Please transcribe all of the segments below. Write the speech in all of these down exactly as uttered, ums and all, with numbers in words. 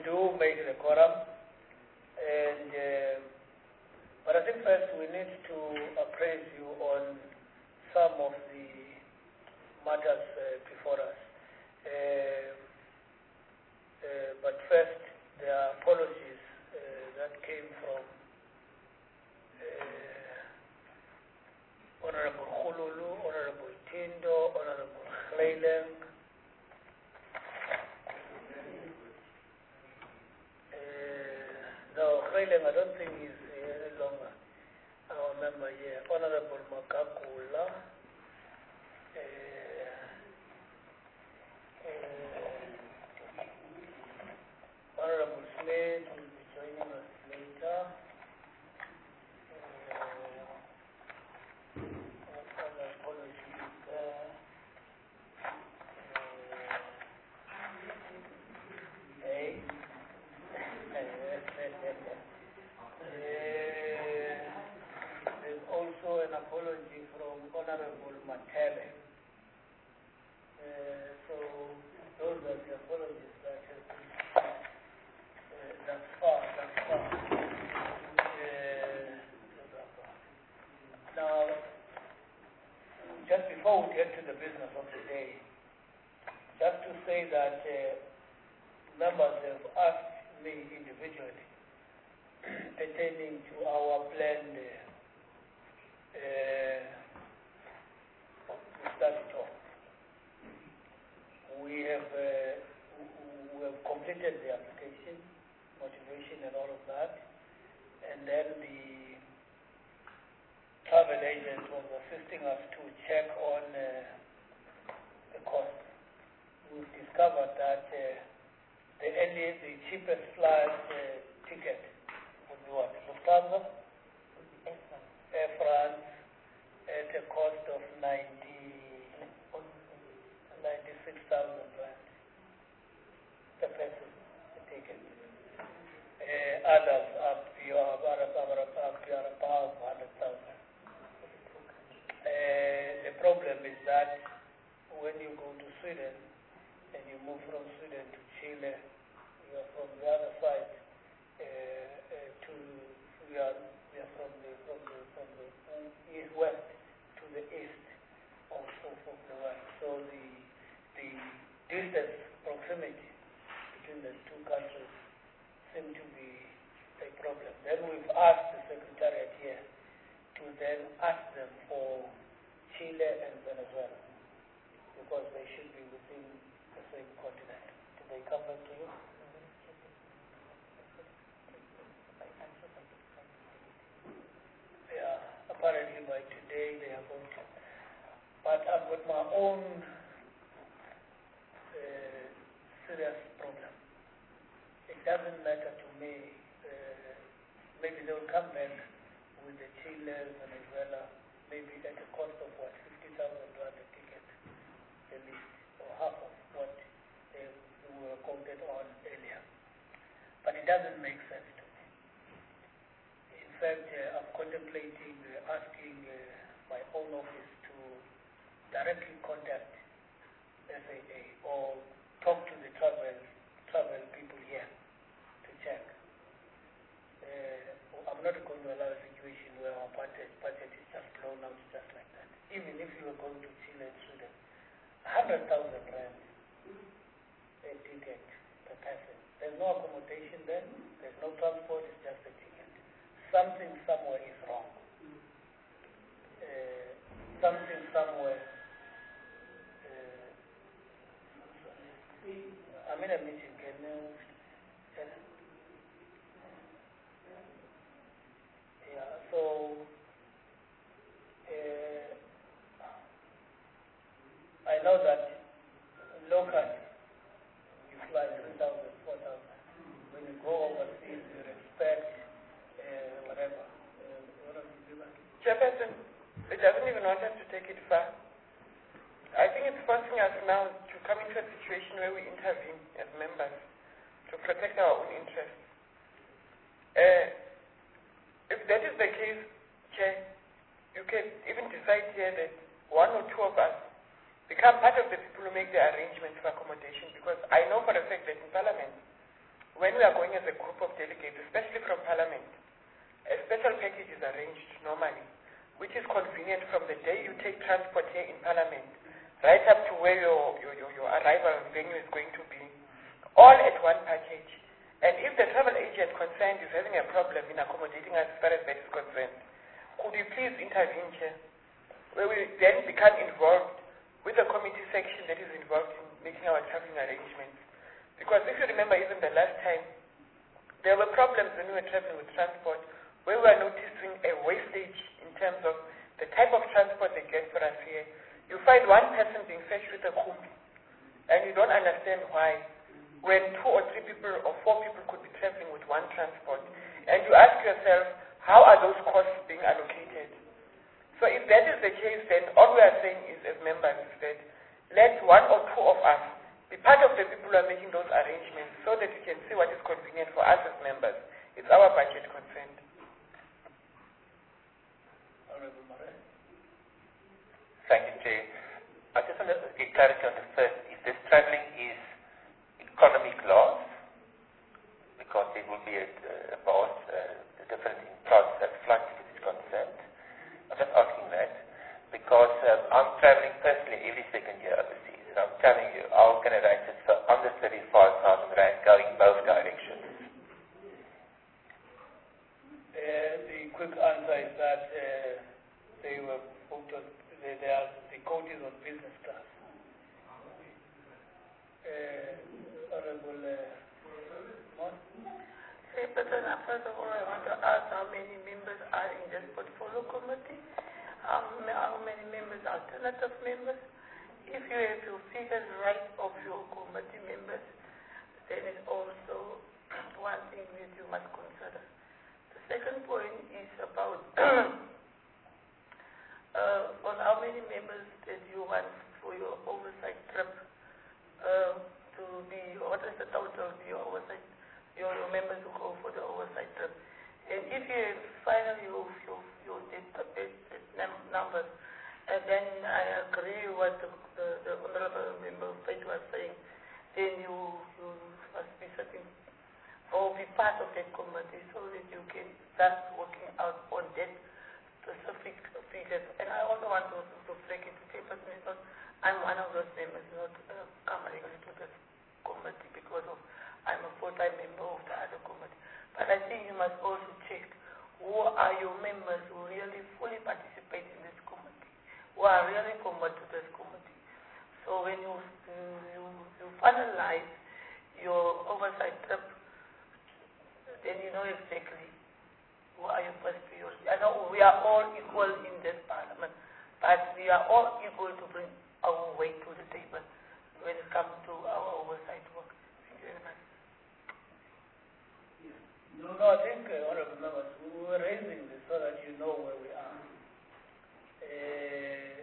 do make the quorum, and uh, but I think first we need to appraise you on some of the matters uh, before us. Uh, uh, but first, there are apologies uh, that came from uh, Honorable Khululu, Honorable Tindo, Honorable Khleileng. No, Khleileng, I don't think he's any longer our member here. Honorable Makakula, uh, uh, Honorable Slade will be joining us later. Uh, what other policy is there? Uh, hey. There's also an apology from Honorable Matele. Uh, so those are the apologies that have been uh, thus far, thus far. Uh, now, just before we get to the business of the day, just to say that uh, members have asked me individually pertaining to our planned uh, uh, study tour. We have uh, we have completed the application, motivation, and all of that, and then the travel agent was assisting us to check on uh, the cost. We've discovered that uh, the earliest, the cheapest flight uh, ticket would be what? Lufthansa? Air France at a cost of ninety, ninety-six thousand rand per person, the ticket. Uh, others up beyond, up beyond above one hundred thousand. Uh, the problem is that when you go to Sweden and you move from Sweden to Chile, you are from the other side uh, uh, to we are, we are from the from the from the east west to the east of, of, of the west. So the the distance proximity between the two countries seem to be a problem. Then we've asked the Secretariat here to then ask them for Chile and Venezuela because they should be within the same continent. Did they come back to you? Yeah, apparently by today they are going to. But I've got my own uh, serious problem. It doesn't matter to me. Uh, maybe they will come back with the Chile, Venezuela, maybe at a cost of what, fifty thousand rand a ticket, at least, or half of what they were quoted on earlier. But it doesn't make sense to me. In fact, uh, I'm contemplating uh, asking uh, my own office to directly contact S A A or talk to the travel travel people here to check. Uh, I'm not going to allow a situation where our budget, budget is just blown out just like that. Even if you are going to Chile and Sweden, one hundred thousand rand a ticket per person. There's no accommodation there, there's no transport, it's just a ticket. Something somewhere is wrong. Uh, something somewhere. Uh, I'm in a meeting. Can you? Can, yeah. So uh, I know that locally you fly three thousand, four thousand. When you go overseas, you respect uh, whatever. Uh, what else do you like? Chairperson, it doesn't even want us to take it far. I think it's forcing us now to come into a situation where we intervene as members to protect our own interests. Uh, if that is the case, Chair, you can even decide here that one or two of us become part of the people who make the arrangements for accommodation, because I know for a fact that in Parliament, when we are going as a group of delegates, especially from Parliament, a special package is arranged normally, which is convenient from the day you take transport here in Parliament, right up to where your, your, your, your arrival venue is going to be, all at one package. And if the travel agent concerned is having a problem in accommodating us as far as that is concerned, could you please intervene here, where we then become involved with the committee section that is involved in making our traveling arrangements. Because if you remember even the last time, there were problems when we were traveling with transport, where we were noticing a wastage in terms of the type of transport they get for us here. You find one person being fetched with a kumbi, and you don't understand why, when two or three people or four people could be traveling with one transport. And you ask yourself, how are those costs being allocated? So if that is the case, then all we are saying is, as members, is that let one or two of us be part of the people who are making those arrangements so that we can see what is convenient for us as members. It's our budget concerned. Thank you, Chair. I just want to get clarity on the first. If this travelling is economy class, because there will be a, a vast uh, difference in price as flight tickets is concerned. I'm just asking that because um, I'm travelling personally every second year overseas. And I'm telling you, our organization is for under thirty-five thousand rand going both directions. Uh, the quick answer is that uh, they were booked on, they, they are, the coach is on business class. Uh, Honorable uh, Mon? Hey, but then, uh, first of all, I want to ask how many members are in this portfolio committee, how, how many members are alternative members. If you have your figures right of your committee members, then it's also one thing that you must consider. The second point is about uh, on how many members that you want for your oversight trip uh, to be, what is the total of your oversight, your, your members who go for the oversight trip. And if you finally your, your, your database numbers, and then I agree with what the, the, the Honorable Member of State was saying, then you, you must be sitting or be part of that committee so that you can start working out on that specific figures. And I also want to reflect it to say, but not, I'm one of those members not uh, coming to this committee because of I'm a full-time member of the other committee. But I think you must also check who are your members who really fully participate in this committee, who are really committed to this committee. So when you, you, you finalize your oversight trip, then you know exactly who are your first priority. I know we are all equal in this parliament, but we are all equal to bring our weight to the table when it comes to our oversight work. Thank you very much. No, no, I think, uh, Honorable Members, we were raising this so that you know where we are. Uh,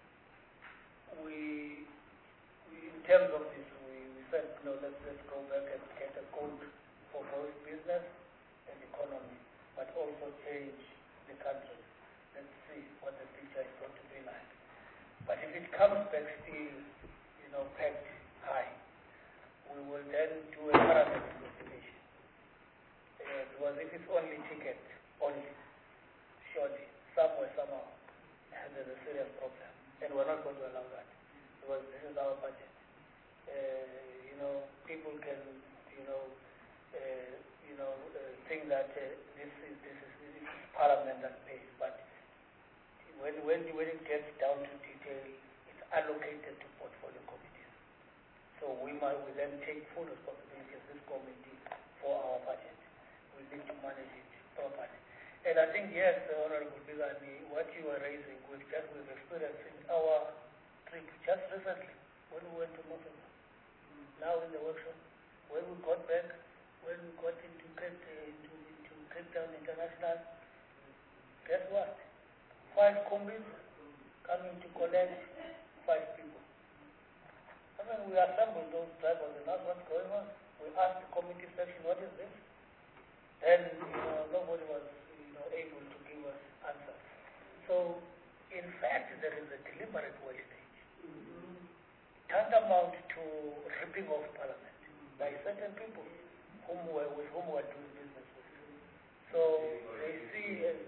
we, we, in terms of this, we, we said, no, let's, let's go back and get a code for both business and economy, but also change the country. Let's see what the picture is going to be like. But if it comes back still, you know, pegged high, we will then do a parallel investigation. Uh, because if it's only ticket, only, surely, somewhere, somehow, there's a serious problem. And we're not going to allow that, because this is our budget. Uh, you know, people can, you know, uh, you know, uh, think that uh, this is this is this is Parliament that pays, but when when when it gets down to detail, it's allocated to portfolio committees. So we might we then take full responsibility as this committee for our budget. We need to manage it properly. And I think, yes, uh, Honorable Bigani, what you are raising, with just with experience in our trip just recently, when we went to Moscow, now in the workshop, when we got back, when we got into Cape, uh, into, into Cape Town International, guess what? Five combis coming to collect five people. I mean, we assembled those drivers and asked what's going on. We asked the committee section, what is this? And, you know, nobody was, you know, able to give us answers. So, in fact, there is a deliberate wastage. Mm-hmm. Tantamount to ripping off Parliament by certain people whom we're, with whom we're doing business with. So they see as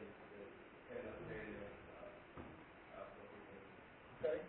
sorry?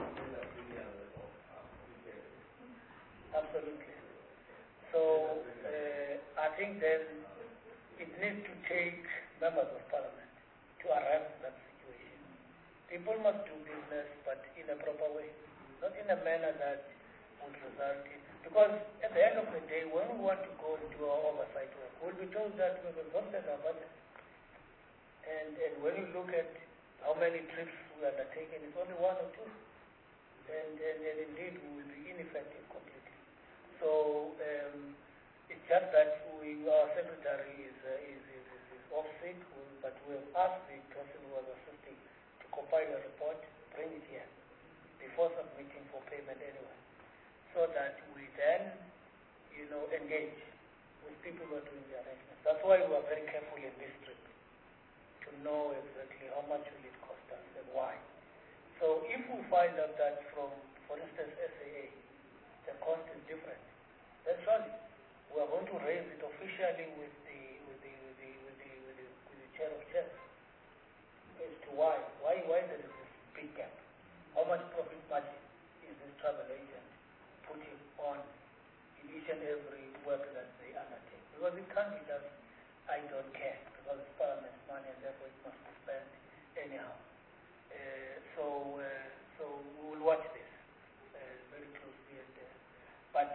Absolutely. So uh, I think then it needs to take members of parliament to arrest that situation. People must do business, but in a proper way, not in a manner that would result in. Because at the end of the day, when we want to go and do our oversight work, we'll be told that we've exhausted our budget. And, and when you look at how many trips we undertaken, it's only one or two. And, and, and indeed, we will be ineffective completely. So um, it's just that we, our secretary is, uh, is, is, is, is off sick, but we have asked the person who was assisting to compile a report, bring it here before submitting for payment anyway, so that we then, you know, engage with people who are doing the arrangements. That's why we are very careful in this trip to know exactly how much will it cost us and why. So if we find out that from, for instance, S A A, the cost is different, then surely we are going to raise it officially with the with the with the with the with the, with the chair of chairs as to why why why there is this big gap. How much profit margin is this travel agent putting on in each and every work that they undertake? Because it can't be just I don't care because it's Parliament's money and therefore it must be spent anyhow. Uh, so uh, so we will watch this uh, very closely, and, uh, but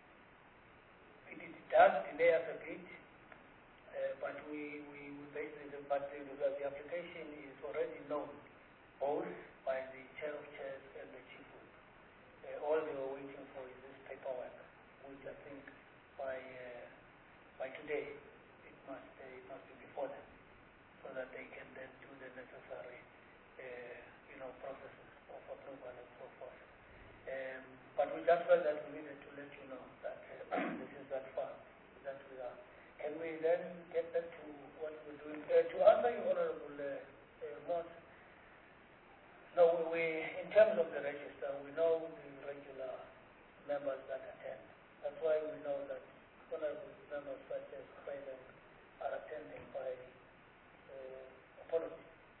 it, it does delay us a bit. Uh, but we we, we basically but the, the application is already known both by the chair of chairs and the chief whip. Uh, all they were waiting for is this paperwork, which I think by uh, by today it must uh, it must be before them, so that they can then do the necessary uh, you know processes of approval and so forth. Um, but we just felt that we needed to let you know that uh, this is that far that we are. Can we then get back to what we're doing? Uh, to answer your honourable uh, uh, Mott, no, we, we, in terms of the register, we know the regular members that attend. That's why we know that honourable members such as President are attending by uh, apology,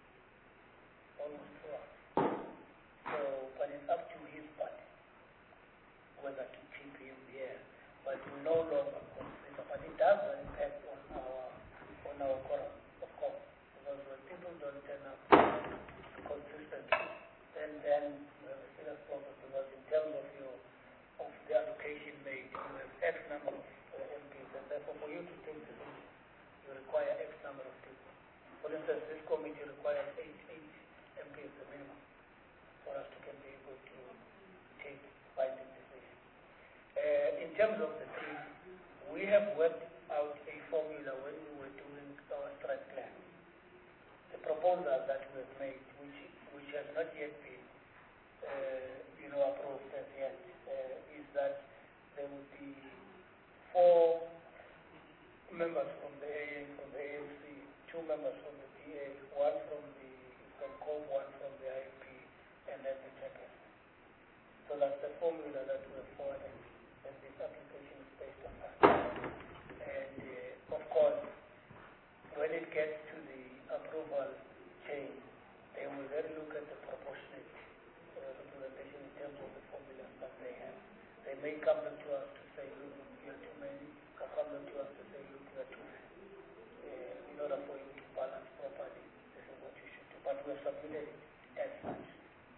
almost throughout. So, but it's up to his party whether to keep him here. But we no longer consider, but it does have an impact on our on our quorum, of course, because when people don't turn up consistently, then then we have a serious problem, because in terms of your of the allocation made, you have X number of uh, M Ps, and therefore for you to take decisions, you require X number of people. For instance, this committee requires eight eight M Ps the minimum for us to can be able to take binding decisions. Uh, in terms of the team, we have worked out a formula when we were doing our strike plan. The proposal that we have made, which which has not yet been, uh, you know, approved as yet, uh, is that there will be four members from the A A, from the A N C, two members from the D A, one from the from COPE, one from the I P, and then the chairperson. So that's the formula that we have forwarded, and this application is based on that. And uh, of course, when it gets to the approval chain, they will then look at the proportionate uh, representation in terms of the formulas that they have. They may come back to us to say, look, you are too many, or come back to us to say, look, you are too many. Uh, in order for you to balance properly, this is what you should do. But we have submitted it as such.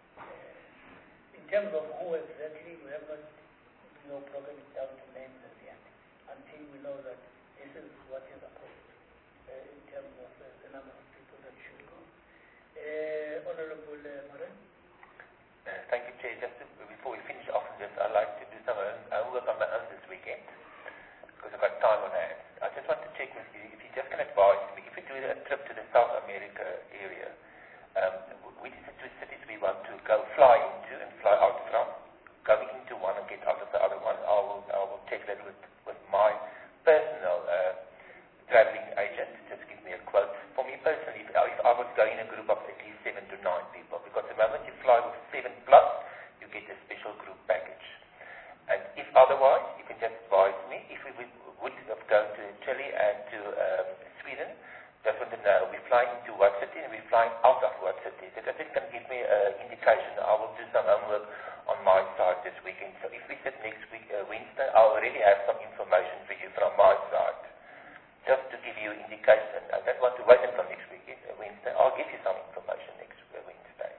Uh, in terms of who exactly, we have not, you know, broken it down to names as yet, until we know that this is what is approved uh, in terms of uh, the number of people that should go. Uh, Honourable uh, Moran? Uh, thank you, Chair. Just to, before we finish off on this, I'd like to do some own, uh, work on my own this weekend, because I've got time on hand. I just want to check with you, if you just can advise me, if we do a trip to the South America area, um, which is the two cities we want to go fly into and fly out from, going into one and get out of the other one, I will, I will check that with, with my personal uh, traveling agent, just give me a quote. For me personally, if, if I would go in a group of at least seven to nine people, because the moment you fly with seven plus, you get a special group package. And if otherwise, you can just advise me, if we would, would go to Chile and to um, Sweden. Just want to know, we're flying into what city and we're flying out of what city? So if it can give me an indication, I will do some homework on my side this weekend. So if we sit next week, uh, Wednesday, I already have some information for you from my side. Just to give you indication. I don't want to wait until next week, uh, Wednesday. I'll give you some information next uh, Wednesday.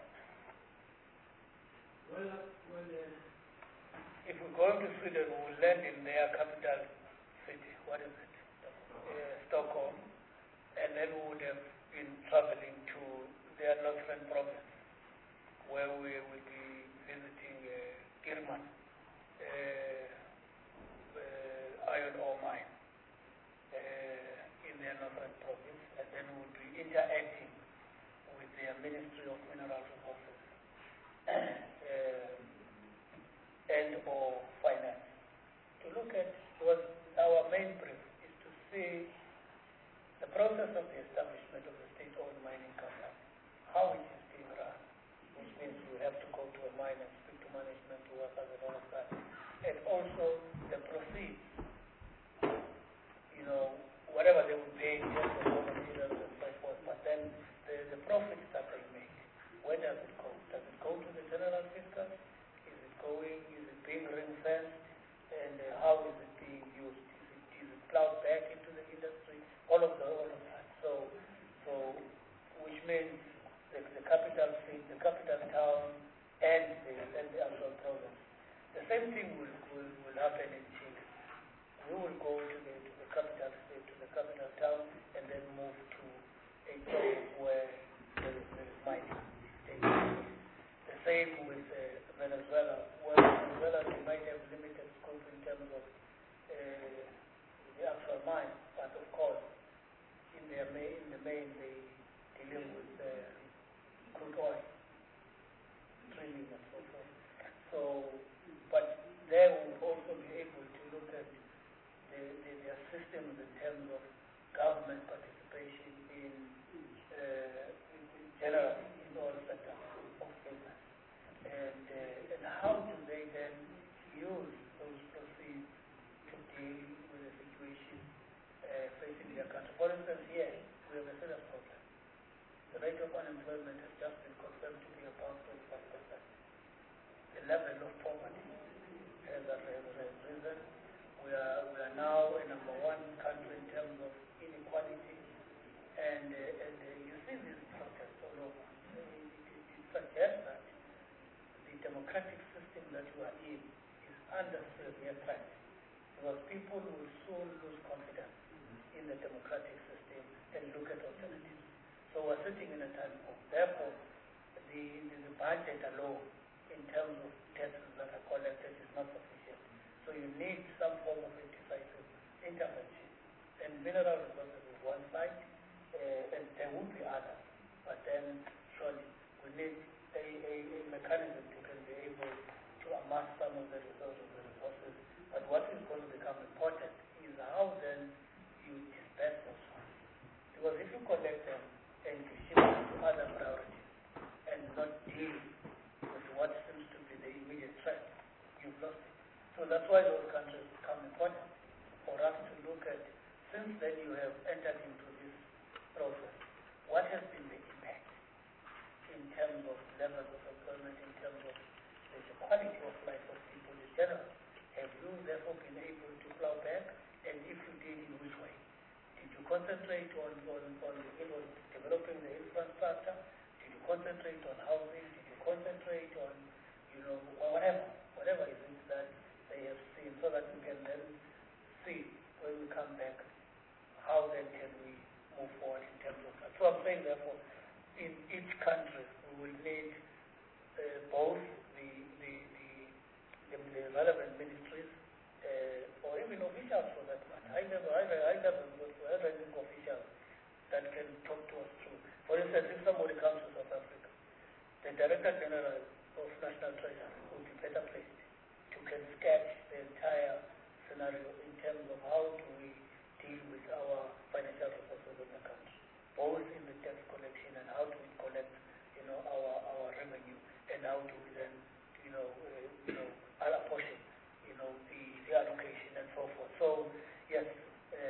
Well, well uh, if we're going to Sweden, we'll land in their capital city. What is it? Uh, Stockholm. And then we would have been traveling to their northern province, where we will be visiting uh, Girman, uh, uh, iron ore mine uh, in their northern province, and then we would be interacting with their Ministry of Mineral Resources uh, and or finance to look at what our main brief is to see the process of the establishment of the state-owned mining company, how it is being run, which means you have to go to a mine and speak to management, to workers and all of that, and also the proceeds, you know, whatever they will pay in terms of raw materials and so forth, but then the, the profits that they make, where does it go? Does it go to the general fiscal? Is it going, is it being ring-fenced, and uh, how is it being used? Is it, is it plowed back into the industry? All of the, all of that. So, so, which means the, the capital city, the capital town, and the, and the actual province. The same thing will, will, will happen in Chile. We will go to the, to the capital state, to the capital town, and then move to a place where there is, there is mining. The same with uh, Venezuela. Where Venezuela, they might have limited scope in terms of uh, the actual mine, but of course, in their main, in the main, they dealing with uh, crude oil, drilling and so forth. So, but they will also be able to look at the, the, their systems in terms of government participation in, uh, in, in general in all sectors of business, and uh, and how do they then use those proceeds to deal with the situation uh, facing their country. For instance, here we have a serious problem. The rate of unemployment has just been confirmed to be about twenty-five percent. The level of poverty has, has risen. We are, we are now a number one country in terms of inequality, and, uh, and uh, you see these protests all over. It, it, it suggests that the democratic system that you are in is under severe threat, because people will soon lose confidence in the democratic system and look at alternatives. So we're sitting in a time bomb. Therefore, the, the, the budget alone, in terms of taxes that are collected, is not sufficient. So you need some form of a decisive intervention. And mineral resources is one side, uh, and there will be others. But then, surely, we need a, a, a mechanism to can be able to amass some of the resources, the resources. But what is going to become important is how then you disperse those funds. Because if you collect them and you shift them to other priorities and not deal with what seems to be the immediate threat, you've lost it. So that's why those countries become important for us to look at. Since then you have entered into this process, what has been the impact in terms of levels of employment, in terms of the quality of life of people in general? Have you therefore been able to plow back? And if you did, in which way? Did you concentrate on, on, on, on developing the infrastructure? Did you concentrate on housing? Did you concentrate on, you know, whatever, whatever it is that they have seen, so that we can then see when we come back how then can we move forward in terms of that. So I'm saying, therefore, in each country we will need uh, both the, the, the, the, the relevant ministries uh, or even officials for that matter. I never, I, I never got to have any officials that can talk to us through. For instance, if somebody comes to South Africa, the Director General of National Treasury would be better placed to can sketch the entire scenario in terms of how do we deal with our financial resources in the country, both in the tax collection and how do we collect, you know, our, our revenue, and how do we then, you know, uh, you know, apportion, you know, the, the allocation and so forth. So yes, uh,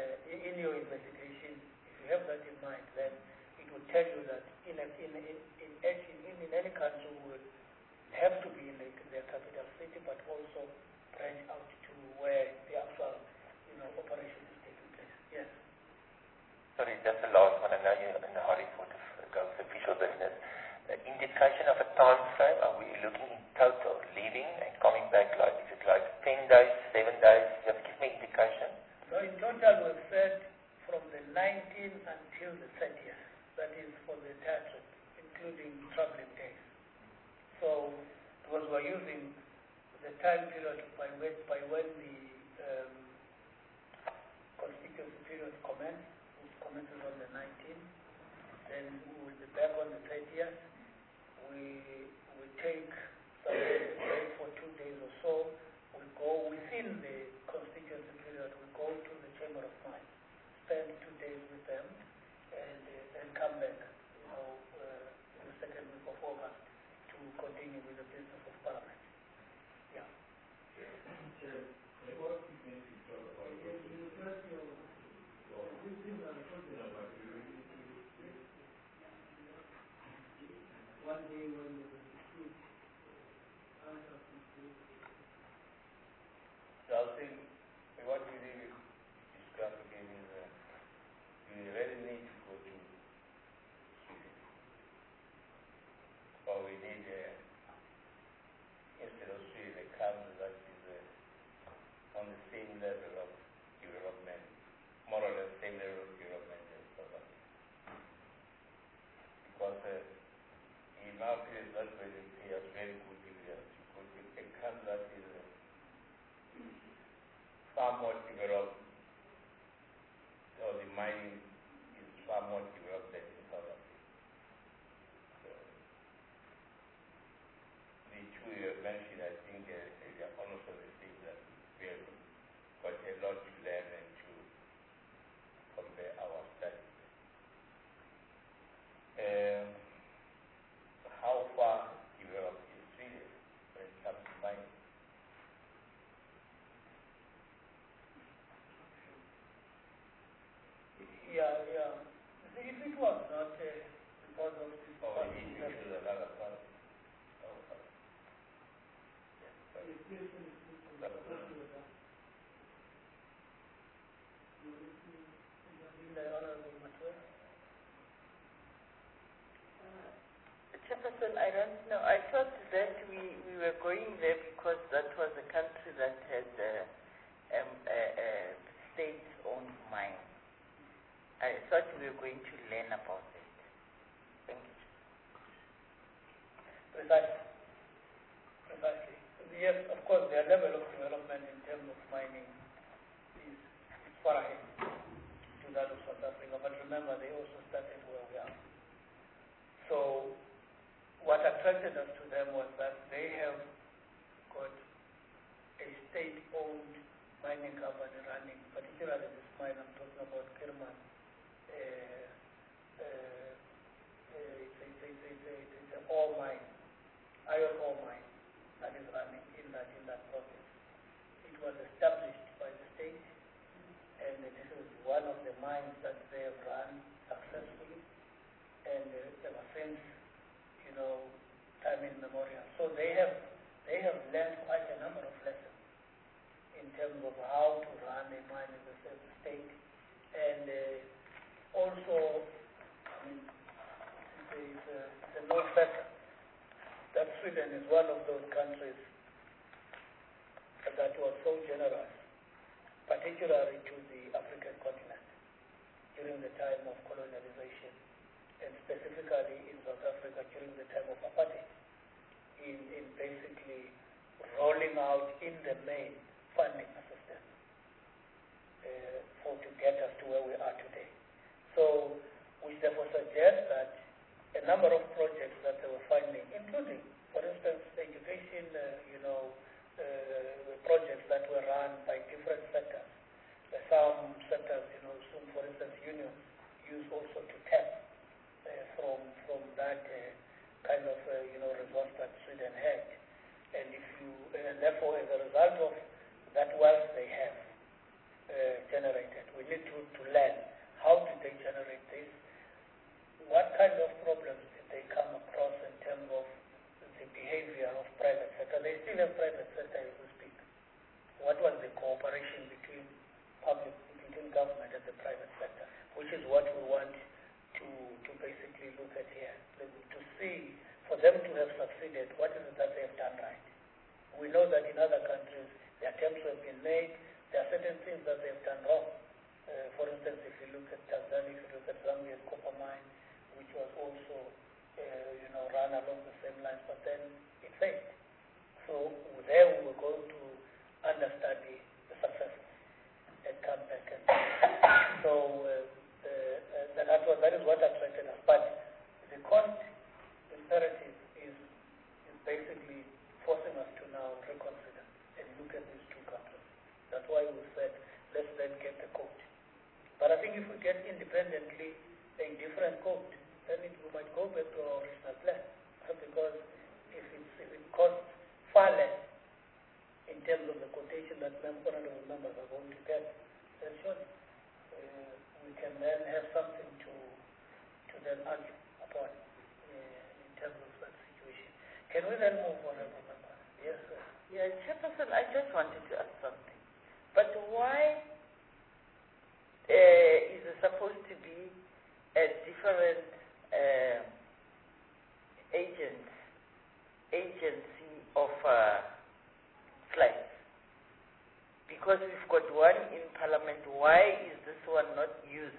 back? Like, is it like ten days, seven days? Just give me indication. So in total we've said from the nineteenth until the thirtieth. That is for the entire trip, including traveling days. So, because we're using the time period by when, by when the um, constituency period commences, which commences on the nineteenth, then we will be back on the thirtieth. We we take some break for two days or so. We go within the constituency period. We go to the Chamber of Mines, spend two days with them, and uh, then come back, you know, uh, in the second week of August to continue with the business of Parliament. Yeah. One day when the dispute answers So I think what we really discuss again is uh, we really need to go to Sweden. Or we need, uh, instead of Sweden, a country that is uh, on the same level of development, more or less same level of development as South Africa. Because uh, in our opinion, that's where they pay us very good dividends. Because a country that is uh, far more developed, or the mining is far more developed than in South Africa. So, the two you have mentioned, I think uh, they are also the things that we have got a lot to learn and to compare our studies. Um, how far developed is Sweden when it comes to mining? Yeah, yeah. See, if it was not uh, because of this Or part, we need to choose another part? Oh, sorry. the Honorable Matua. Chairperson, I don't know. I thought that we, we were going there because that was a country that had uh, um, a, a state-owned mine. I thought we were going to learn about it. Thank you. Precisely. Precisely. Yes, of course, their level of development in terms of mining is, is far ahead to that of South Africa. But remember, they also started where we are. So, what attracted us to them was that they have got a state-owned mining company running, particularly this mine I'm talking about, Kirman. Uh, uh, uh, it's, a, it's, a, it's, a, it's an ore mine, iron ore mine that is running in that in that province. It was established by the state, and this is one of the mines that they have run successfully, and uh, ever since, you know, time immemorial. So they have they have learned quite a number of lessons in terms of how to run a mine in the state, and uh, also, I mean, it's a, it's a known fact that Sweden is one of those countries that was so generous, particularly to the African continent during the time of colonialization, and specifically in South Africa during the time of apartheid, in, in basically rolling out in the main funding assistance uh, for to get us to where we are today. So, which therefore suggests that a number of projects that they were funding, including, for instance, education, uh, you know, uh, projects that were run by different sectors. Uh, some sectors, you know, some, for instance, unions use also to tap uh, from from that uh, kind of, uh, you know, resource that Sweden had. And if you, and therefore, as a result of that wealth they have uh, generated, we need to, to learn how did they generate this, what kind of problems did they come across in terms of the behavior of private sector. They still have private sector as we speak. What was the cooperation between public, between government and the private sector, which is what we want to, to basically look at here, to see, for them to have succeeded, what is it that they have done right? We know that in other countries, the attempts have been made. There are certain things that they've done wrong. Uh, for instance, if you look at Tanzania, if you look at Zambia's copper mine, which was also, uh, you know, run along the same lines, but then it failed. So there we were going to understudy the successes and come back. And so uh, uh, uh, that, was, that is what attracted us. But the cost imperative is, is basically forcing us to now reconsider and look at these two countries. That's why we said, let's then get the code. But I think if we get independently a different code, then it, we might go back to our original plan. Because if, it's, if it costs far less in terms of the quotation that honorable members are going to get, then surely uh, we can then have something to to then argue upon uh, in terms of that situation. Can we then move on, honorable member? Yes, sir. Yeah, Chairperson, I just wanted to ask something. But why uh, is it supposed to be a different uh, agent, agency of uh, flights? Because we've got one in Parliament, why is this one not used?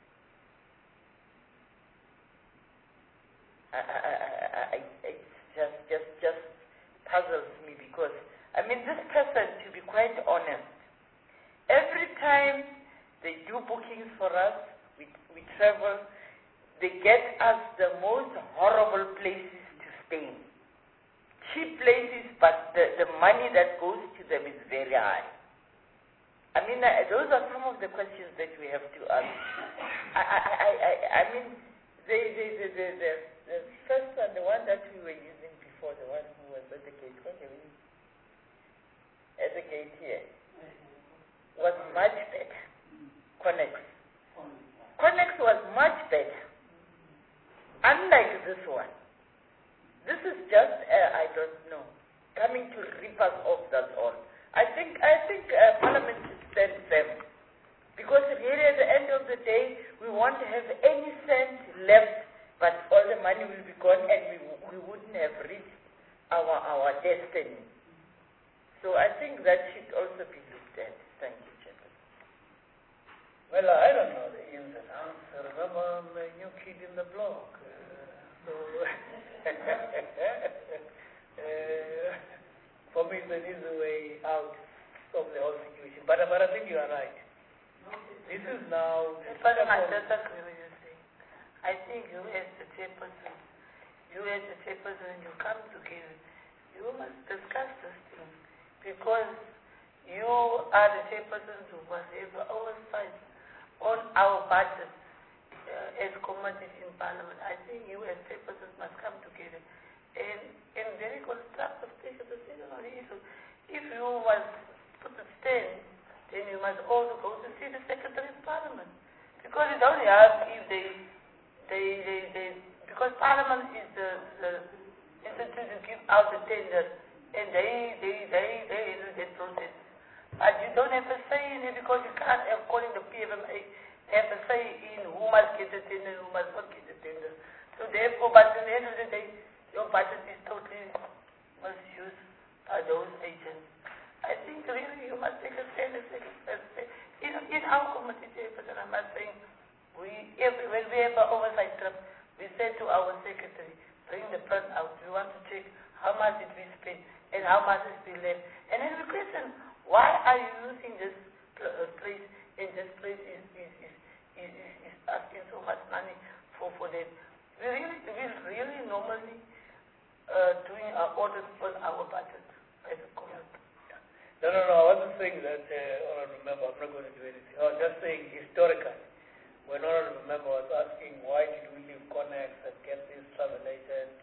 I, I, I, I, it just, just, just puzzles me because, I mean, this person, to be quite honest, every time they do bookings for us, we, we travel, they get us the most horrible places to stay. Cheap places, but the, the money that goes to them is very high. I mean, uh, those are some of the questions that we have to ask. I, I, I, I, I mean, the, the, the, the, the, the first one, the one that we were using before, the one who was at the gate, what do we, at the gate here, was much better. Connex. Connex was much better. Unlike this one. This is just, uh, I don't know, coming to rip us off, that's all. I think I think uh, Parliament should stand firm. Because really at the end of the day, we won't have any cent left, but all the money will be gone and we, we wouldn't have reached our, our destiny. So I think that should also be looked at. Thank you, Chairman. Well, I don't know the ins and outs. I remember I'm a new kid in the block. Uh, so, uh, for me, it's an easy way out of the whole situation. But, but I think you are right. This is now... But I disagree with you saying. I think you as the chairperson, you as the chairperson, you come together, you must discuss this thing. Because you are the chairperson who must have oversight on our budget uh, as committees in Parliament. I think you as chairpersons must come together and in very constructive stage of the decision on the issue. If you must put a stand, then you must also go to see the Secretary of Parliament. Because it only helps if they, they, they, they, because Parliament is the, the institute to give out the tender, and they, they, they, they handle that process. But you don't have a say in it because you can't, according to P F M A, have a say in who must get the tender and who must not get the tender. So therefore, but at the end of the day, your budget is totally misused by those agents. I think really you must take a stand and say, in, in our committee, Chairperson, I must say, we, every, when we have an oversight trip, we say to our secretary, bring the press out. We want to check how much did we spend and how much is still left. And then we question, why are you using this uh, place and this place is, is, is, is, is, is asking so much money for, for them? We really, we really normally Uh, doing our audit on our budget as a community. Yeah. No, no, no, I wasn't saying that, uh, honorable member, I'm not going to do anything. I was just saying historically, when honorable member was asking why did we leave Connex and get this travel agent,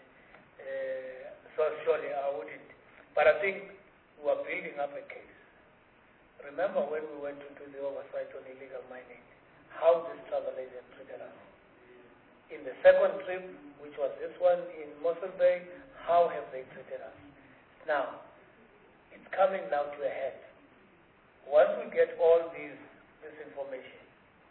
uh, so surely I wouldn't. But I think we are building up a case. Remember when we went to do the oversight on illegal mining, how this travel agent treated us. In the second trip, which was this one in Mossel Bay, how have they treated us? Now, it's coming now to a head. Once we get all these, this information,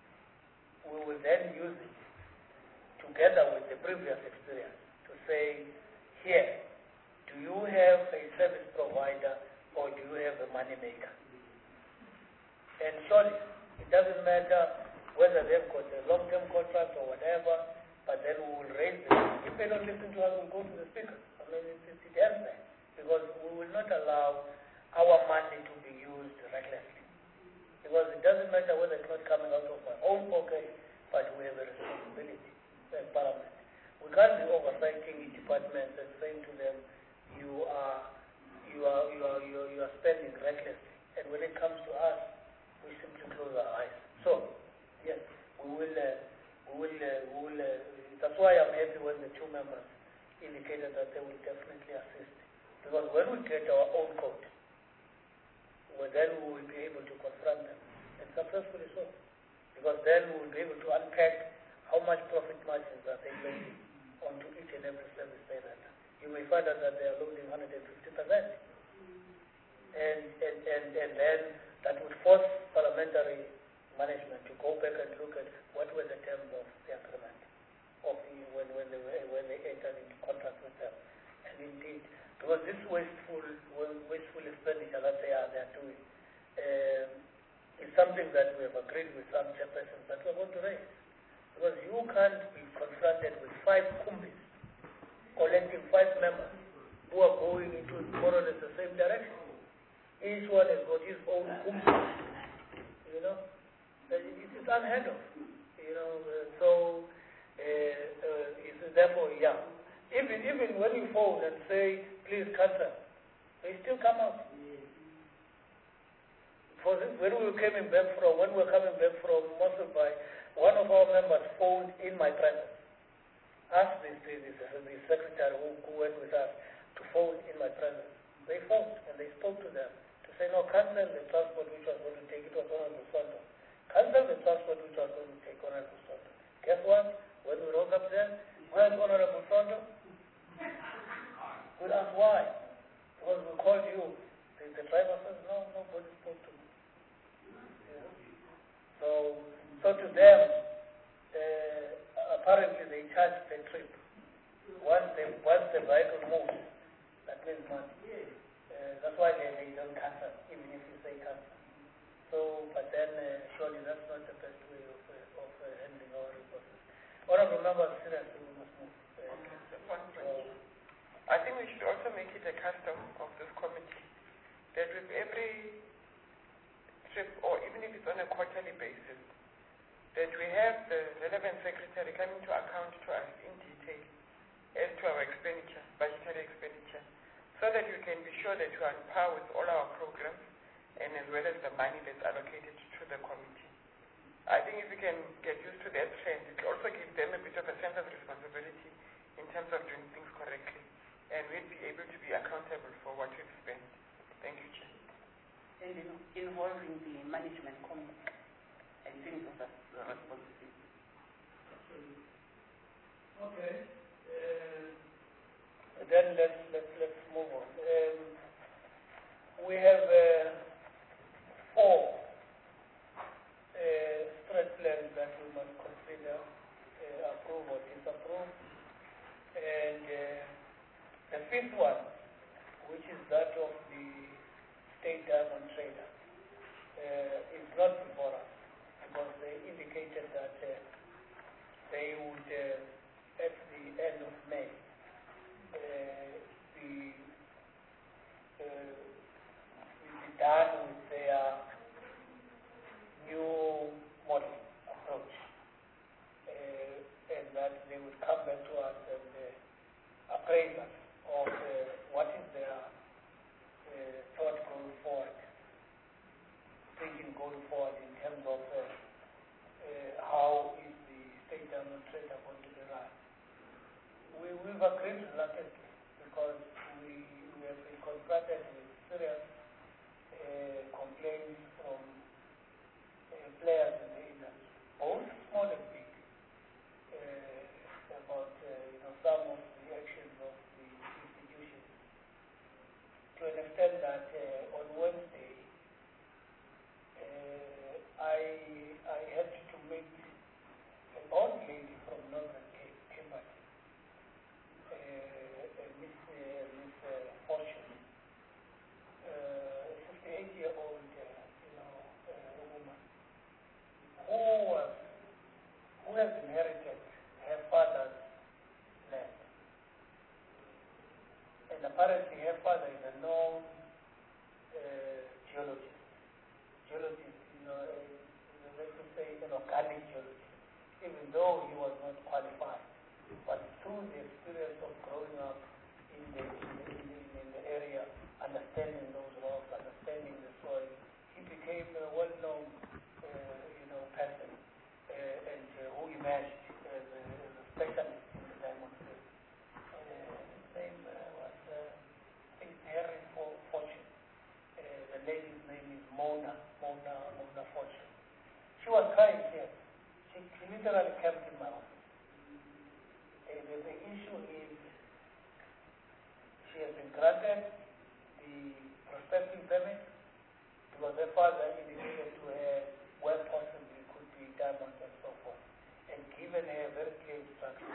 we will then use it together with the previous experience to say, here, do you have a service provider or do you have a money maker? And sorry, it doesn't matter whether they've got a long-term contract or whatever, but then we will raise them. If they don't listen to us, we'll go to the speaker. I mean, it, it, it ends there. Because we will not allow our money to be used recklessly. Because it doesn't matter whether it's not coming out of my own pocket, but we have a responsibility as Parliament. We can't be oversighting departments and saying to them, you are, you are, you are, you are, you are spending recklessly. And when it comes to us, we simply close our eyes. So, yes, we will, uh, we will, uh, we will uh, that's why I'm happy when the two members indicated that they will definitely assist. Because when we get our own code, well, then we will be able to confront them, and successfully so. Because then we will be able to unpack how much profit margins are they loading onto each and every service they render. You may find out that they are loading one hundred fifty percent. And, and, and, and then that would force parliamentary management to go back and look at what were the terms of the agreement of the, when, when, they, when they entered into contract with them. And indeed, because this wasteful, wasteful expenditure that they are, they are doing um, is something that we have agreed with some chairpersons that we're going to raise. Because you can't be confronted with five kumbis, collecting five members who are going into more or less the same direction. Each one has got his own kumbi, you know. It is unheard of, you know. Uh, so, uh, uh, it's therefore, yeah. Even even when you phone and say, please cancel, they still come out. For this, when we were coming back from, when we were coming back from Mosul by, one of our members phoned in my presence, asked the, the, the, the secretary who, who went with us to phone in my presence. They phoned and they spoke to them to say, no, cancel the transport which was going to take, it was on the Sunday. Cancel the transport which was going to take Honorable Sondo. Guess what? When we rolled up there, where's Honorable Sondo? We asked why. Because we called you. The, the driver says, no, nobody spoke to me. Yeah. So, so to them, uh, apparently they charge the trip. Once the, once the vehicle moves, that means money. Uh, that's why they, they don't cancel, even if you say cancel. So, but then uh, surely that's not the best way of, uh, of uh, handling our resources. Honorable members, seriously, we must move. Uh, uh, I think we should also make it a custom of this committee that with every trip, or even if it's on a quarterly basis, that we have the relevant secretary coming to account to us in detail as to our expenditure, budgetary expenditure, so that we can be sure that we are on par with all our programs and as well as the money that's allocated to the committee. I think if we can get used to that trend, it will also give them a bit of a sense of responsibility in terms of doing things correctly, and we'll be able to be accountable for what we've spent. Thank you, Chair. And you know, involving the management committee and things of that responsibility. Okay. Uh, then let's, let's, let's move on. Um, we have uh, four uh, stress plans that we must consider, uh, approve or disapprove. And uh, the fifth one, which is that of the State Diamond Trader, uh, is not before us because they indicated that uh, they would, uh, at the end of May, uh, be, uh, be done with their new model approach, uh, and that they would come back to us and uh, appraise us of uh, what is their uh, thought going forward, thinking going forward in terms of uh, uh, how is the State Diamond Trader going to be run. geologist, you know, a, let's just say an organic geologist, even though he was not qualified. But through the experience of growing up in the, in the, in the, in the area, understanding those rocks, understanding the soil, he became a well-known, uh, you know, person uh, and uh, who emerged as a, as a specialist in the diamond field. Uh, his name uh, was, uh, I think, Harry For- Fortune. Uh, the lady's name is Mona, Mona, Mona Fortune. She was crying here. She, she literally kept in my office. And the, the issue is she has been granted the prospecting permit because her father indicated to her where possibly could be diamonds and so forth, and given her very clear instructions.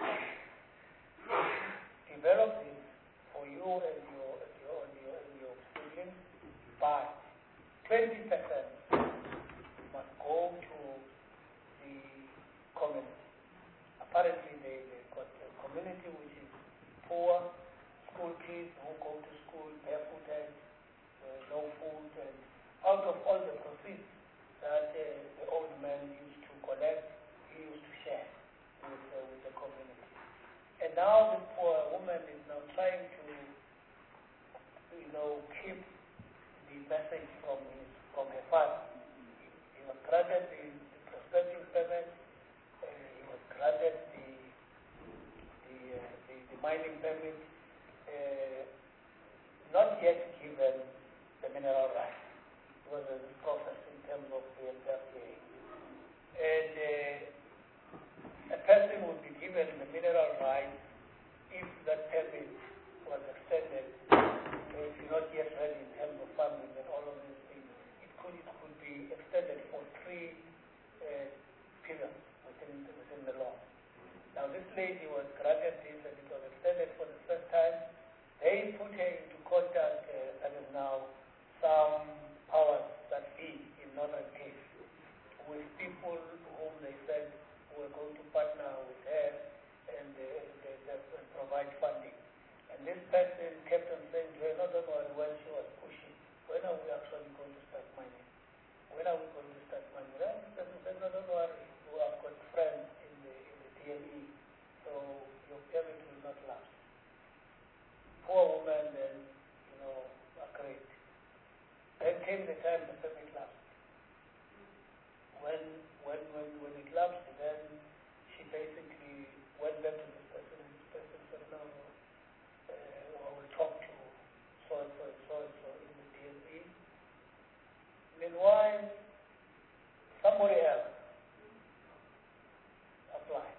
Develop this for you and your and your and your, and your siblings, but twenty percent must go to the community. Apparently, they, they got a community which is poor, school kids who go to school barefooted, uh, no food, and out of all the proceeds that uh, the old man used to collect, he used to share with, uh, with the community. And now this poor woman is now trying to, you know, keep the message from his, from her father. He, he was granted the, the prospecting permit. Uh, he was granted the the, uh, the, the mining permit. Uh, not yet given the mineral rights. It was a process in terms of the N P F A. And uh, a person would be given the mineral rights if that permit was extended. If you're not yet ready in terms of farming and all of these things, it could, it could be extended for three uh, periods within, within the law. Now this lady was granted this and it was extended for the first time. They put her into contact, uh, that is now some powers that be in Northern Cape, with people whom they said were going to partner with her and, uh, they, they, they provide funding. And this person kept on saying to her, not only when she was pushing, when are we actually going to start mining? When are we going to start mining? And this person said, no, don't worry, we have got friends in the, in the T L E, so your permit will not lapse. Poor woman then, you know, agreed. Then came the time the permit lapsed. When, when, when, when it lapsed, then she basically went back to this person, and this person said, no, uh, I will talk to so and so and so and so in the T S B. Meanwhile, somebody else applied.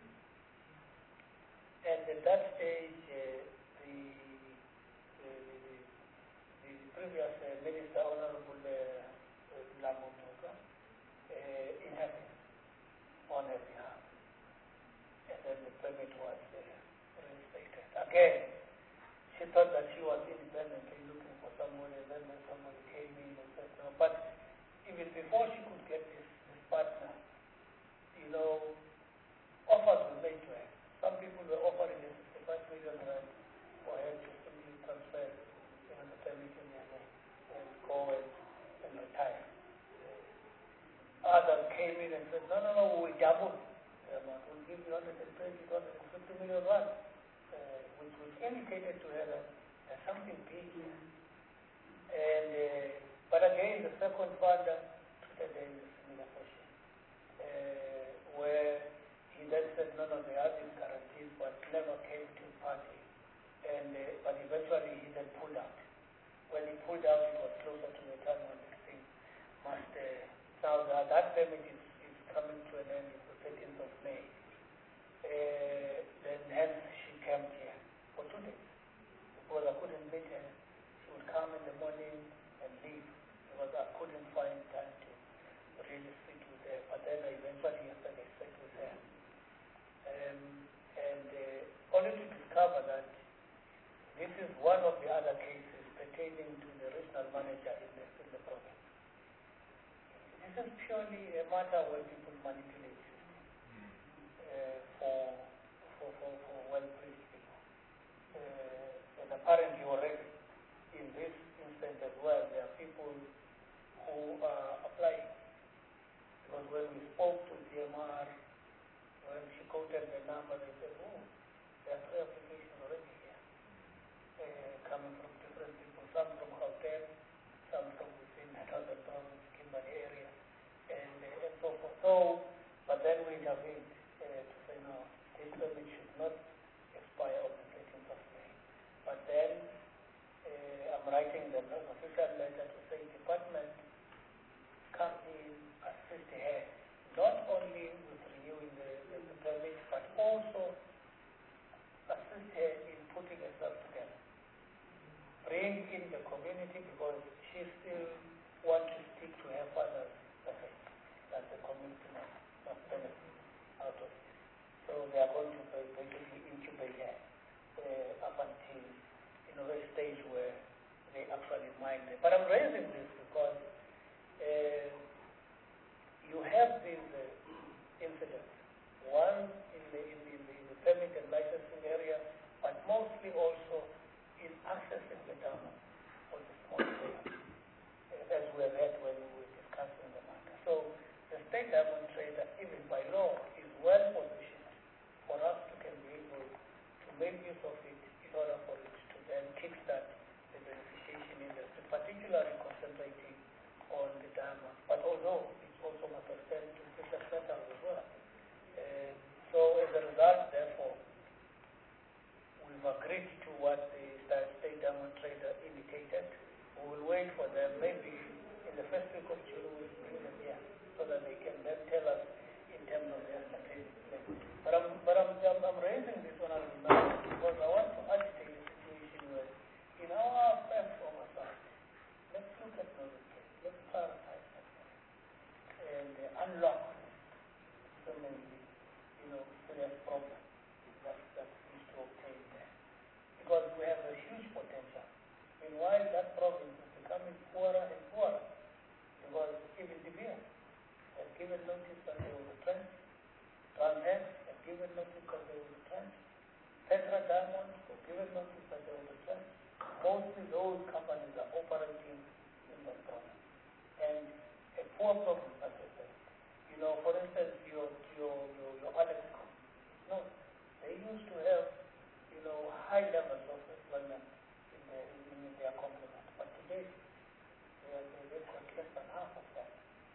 And at that stage, uh, the, the, the, the previous uh, Minister, Honorable uh, Lamotoka, uh, intervened on her behalf. And then the permit was uh, reinstated. Again, she thought that she was independently looking for somebody, and then somebody came in and said no. But even before she could get this, this partner, you know, offers were made to her. Some people were offering her sixty-five million rand for her to simply transfer, you know, the permit in their name and go and, and retire. Others came in and said, no, no, no, we will double the amount. We'll give you one hundred twenty, one hundred fifty million rand, uh, which was indicated to her that there's something big here. And, uh, but again, the second funder treated her in a similar fashion, uh, where he then said, no, no, they have these guarantees, but never came to party. And, uh, but eventually he then pulled out. When he pulled out, it was closer to the time when this thing must, uh, now that, that permit is, is coming to an end, it's the thirteenth of May. Uh, then hence she came here for two days. Because I couldn't meet her. She would come in the morning and leave, because I couldn't find time to really sit with her. But then I eventually yesterday sat with her. Um, and uh, only to discover that this is one of the other cases pertaining to the regional manager in the, in the province. This is purely a matter where people manipulate uh, for, for, for, for well-pleased people. Uh, and apparently already in this instance as well, there are people who are applying first week of June, we'll bring them here so that they can then tell us in terms of their strategic plan. But I'm, but I'm, I'm, I'm raising this one now because I want to agitate a situation where in our first oversight, let's look at Northern Cape, let's prioritize that and uh, unlock so many, you know, serious problems that, that needs to obtain there. Because we have a huge potential. Meanwhile, that province is becoming poorer and poorer because even De Beers has given notice that they will retrench. Transnet has given notice that they will retrench. Petra Diamonds have given notice that they will retrench. Mostly those companies are operating in that province. And a poor province, as I said, you know, for instance, your your your, your Alexcom, no, they used to have, you know, high levels of employment in their in, in their complement, but today they are they've got less than half of that.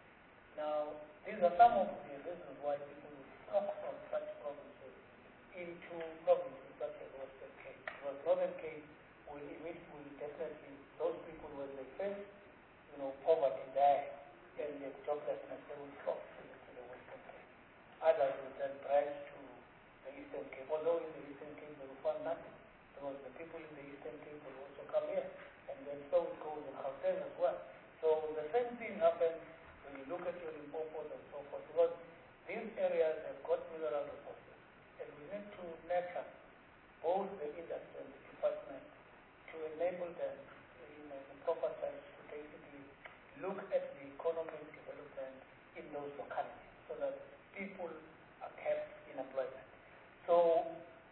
Now, these are some of the reasons why people will flock from such provinces into provinces such as Western Cape. Because Northern Cape will immediately, definitely, those people when they face, you know, poverty there and the joblessness, they will flock to the, to the Western Cape. Others will then branch to the Eastern Cape, although in the Eastern Cape they will find nothing, because the people in the Eastern Cape will also come here, and then so it goes in Gauteng as well. So the same thing happens when you look at your Limpopo and so forth, because these areas have got mineral resources, and we need to nurture both the industry and the department to enable them in the proper sense to basically look at the economic development in those localities so that people are kept in employment. So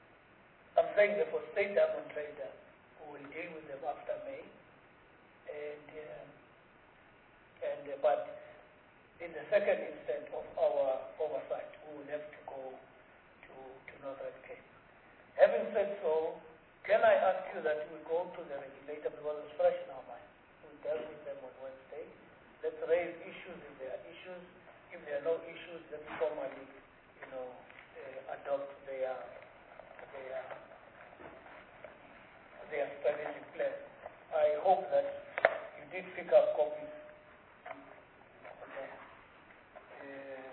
I'm saying that for state diamond traders, we will deal with them after May, and uh, and uh, but in the second instance of our oversight, we will have to go to to Northern Cape. Having said so, can I ask you that we go to the regulator because it's fresh in our mind. We dealt with them on Wednesday. Let's raise issues if there are issues. If there are no issues, let's formally, you know, uh, adopt their their their strategic plan. I hope that you did pick up copies. Okay. Uh,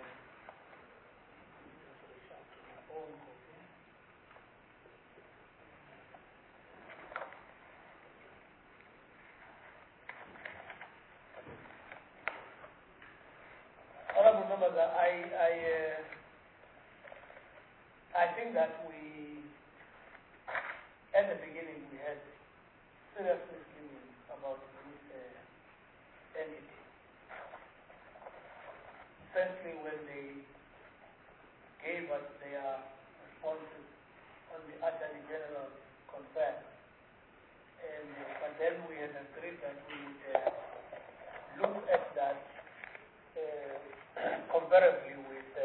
Honorable members, I I uh, I think that we at the beginning we had serious misgivings about this uh, entity. Firstly, when they gave us their responses on the Attorney General's concern, and uh, but then we had agreed that we would uh, look at that uh, comparably with uh,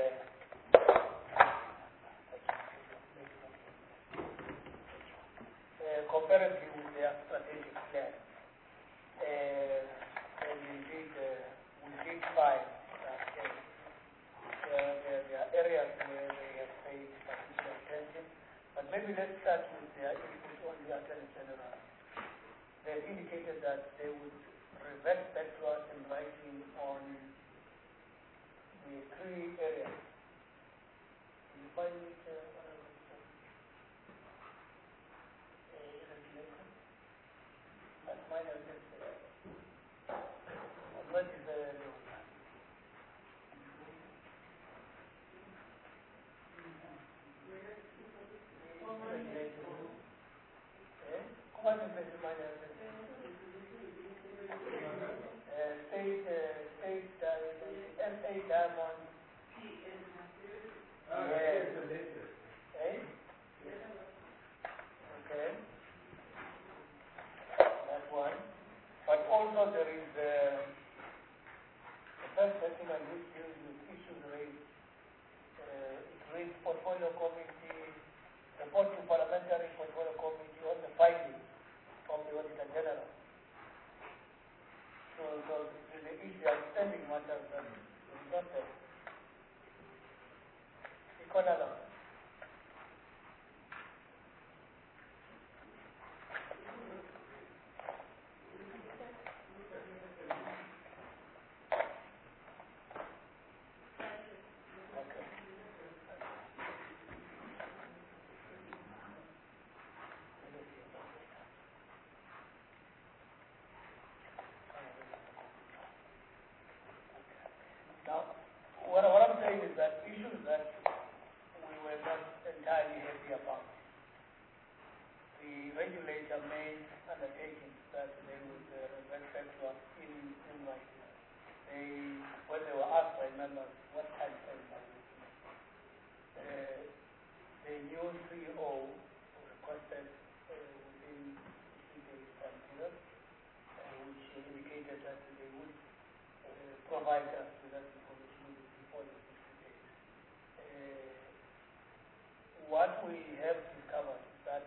uh, comparably with their strategic plan. Uh, and we did uh, we did find that uh, there, there, there are areas where they have paid particular attention. But maybe let's start with their input on the Attorney General. They have indicated that they would revert back to us in writing on the three areas. Can you find it, uh, what I was saying? Uh, regulation? That's mine, I guess. What is the regulation? Eh? What is the minor uh, state, uh, state, uh, S A Diamond. Yes. Eh? Okay. That one. But also there is uh, the first document which deals with issues raised. Uh, it reads portfolio committee, report to parliamentary portfolio committee on the findings of the Auditor General. So, so the issue outstanding matters that is not there. Economy. asked by members what time frame are we looking at. Uh, the new C E O requested uh, within three days time period, uh, which indicated that they would uh, provide us with that information before the sixty days. Uh, what we have discovered is that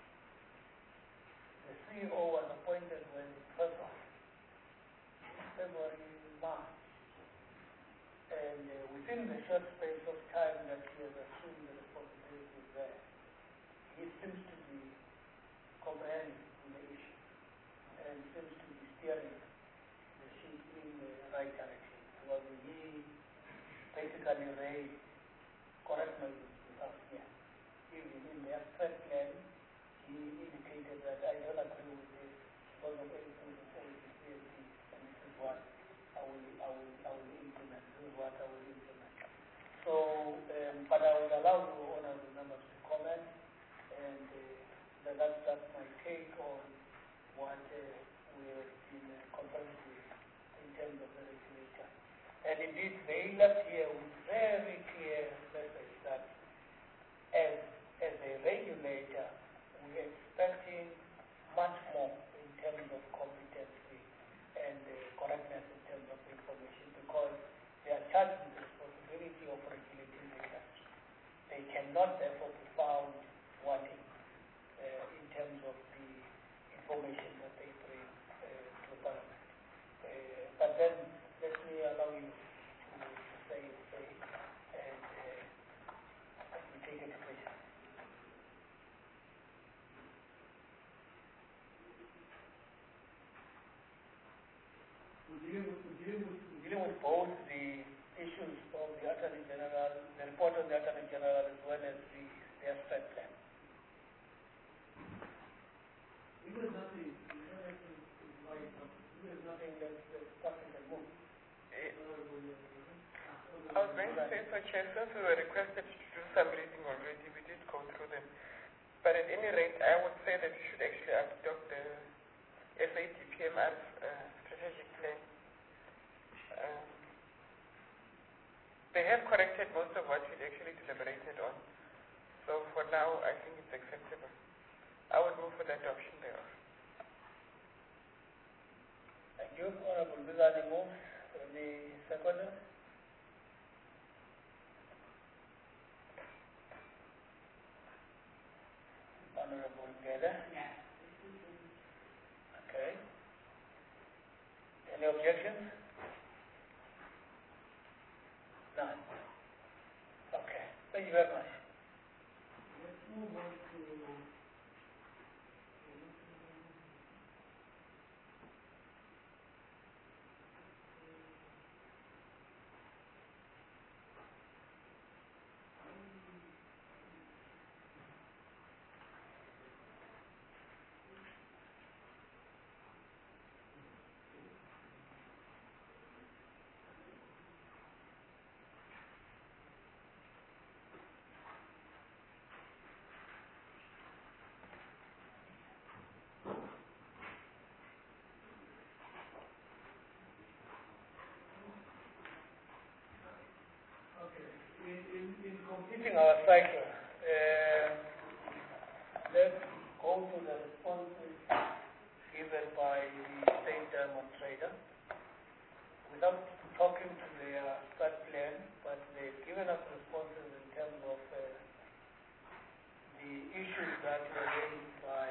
the C E O was appointed when February, February, March, and uh, within the short space of time that he has assumed the responsibilities there, he seems to be comprehending the issue and seems to be steering the ship in the right direction. Because he basically raised, correct my without here, even in the abstract plan, he indicated that I don't agree with this because of everything that says the C S D, and this is what I will, I will, I will implement. This is what I will implement. So, um, but I will allow you, honorable members, to comment, and uh, that, that's, that's my take on what uh, we have been uh, confronted with in terms of the regulator. And indeed, they left here with very clear message that as, as a regulator, we are expecting much more in terms of competency and uh, correctness in terms of information, because they are charged with the responsibility of regulating the industry. They cannot therefore be found wanting uh, in terms of the information that they bring uh, to the parliament. Uh, but then let me allow you to, to say, say and uh, we take it to question. We're dealing with, we're dealing with, Dealing with both the issues of the Attorney General, the report of the Attorney General, as well as the, the abstract plan. if there's nothing, we don't have to write something. If there's nothing, Nothing that's, that's something that moves. Eh, honorable, uh, I was going to say, so Chair, since we were requested to do some reading already, we did go through them. But at any rate, I would say that we should actually adopt the S A D P M R's uh, strategic plan. Um, they have corrected most of what we'd actually deliberated on. So for now, I think it's acceptable. I would move for the adoption thereof. Thank you. Honorable Bizani moves. Any seconder? Honorable Gede? Okay. Any objections? None. Okay. Thank you very much. let's move on to, okay, in, in, in Completing our cycle, uh, let's go to the responses given by the state demonstrator without talking to their start plan, but they've given us responses in terms of uh, the issues that were raised by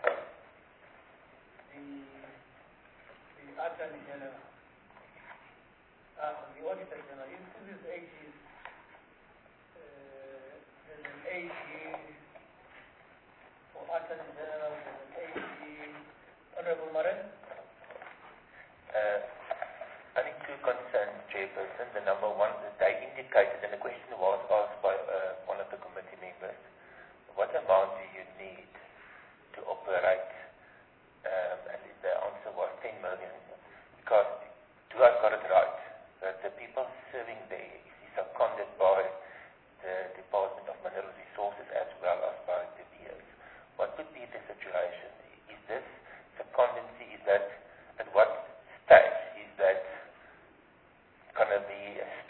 the, the Attorney General, uh, the Auditor General. This is A G there's an A G for Attorney General, there's an A G. Honorable Maran? Uh, I think two concerns, Chairperson. The number one, that they indicated, and the question was asked by uh, one of the committee members, what amount do you need to operate? Um, and the answer was ten million. Because, do I got it right, that the people serving there is seconded by the Department of Mineral Resources as well as by the D As. What would be the situation? Is this secondancy, is that, at what stage is that going to be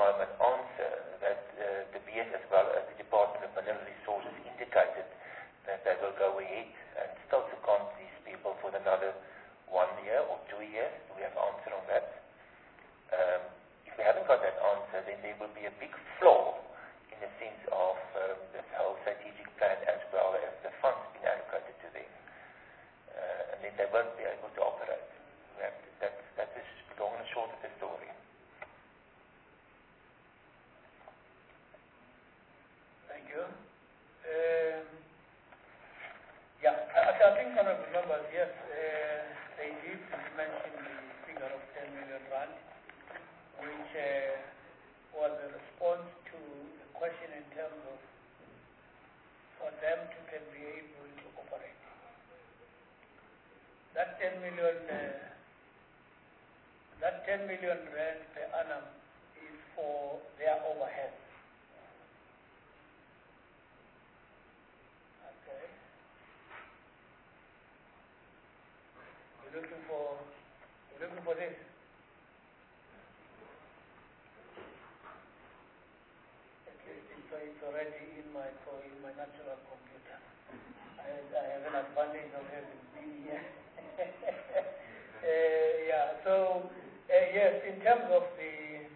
time an answer that uh, the B S as well as the Department of Mineral Resources indicated that they will go ahead and still second these people for another one year or two years. Do we have an answer on that? Um, if we haven't got that answer, then there will be a big flaw in the sense of um, this whole strategic plan as well as the funds being allocated to them. Uh, and then they won't be able to operate. We have to, that's, that is the long and short of the story. Thank you. Um, yeah, I, I think honorable members, yes, uh, they did mention the figure of ten million rand, which uh, was a response to the question in terms of for them to can be able to operate. That ten million, uh, that ten million rand per annum is for their overhead. Okay. You're looking for, you're looking for this. So it's already in my in my natural computer. I, I have an advantage of having been here. uh, yeah. So uh, yes, in terms of the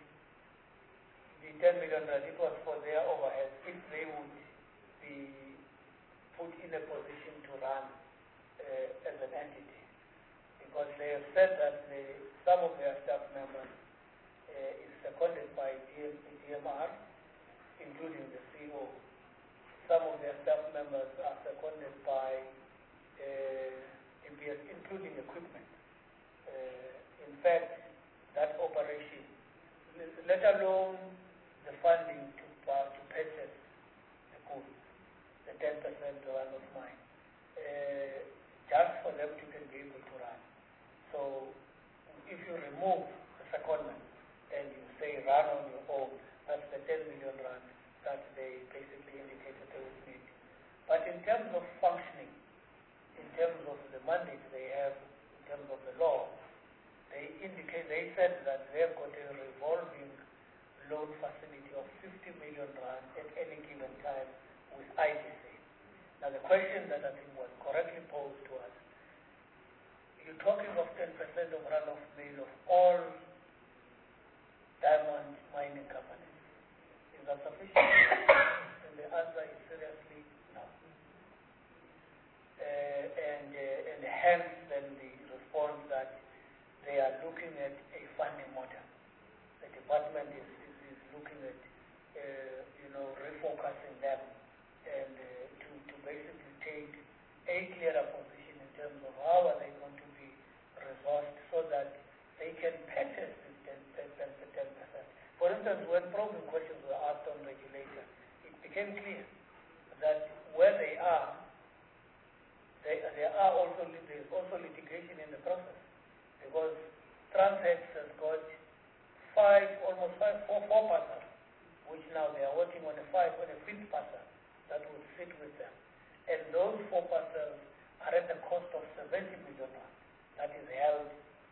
the ten million rand, it was for their overhead. If they would be put in a position to run uh, as an entity, because they have said that the, some of their staff members uh, is seconded by D M R. Including the C E O. Some of their staff members are seconded by uh, M P S, including equipment. Uh, in fact, that operation, let alone the funding to, uh, to purchase the goods, the ten percent one of mine, uh, just for them to can be able to run. So if you remove the secondment and you say run on your own, that's the ten million rand that they basically indicated they would need. But in terms of functioning, in terms of the mandate they have, in terms of the law, they indicate, they said that they have got a revolving loan facility of fifty million rand at any given time with I T C. Now the question that I think was correctly posed to us, you're talking of ten percent of runoff mill of all diamond mining companies. Is that sufficient? And the answer is seriously no. Uh, and, uh, and hence then the response that they are looking at a funding model. The department is, is, is looking at, uh, you know, refocusing them and uh, to, to basically take a clearer position in terms of how are they going to be resourced so that they can purchase this ten percent. For instance, when probing questions were asked on regulator, it became clear that where they are, they, there are also there is also litigation in the process, because Transhex has got five, almost five, four, four partners, which now they are working on a five, on a fifth partner that would sit with them, and those four partners are at the cost of seventy million rand that is held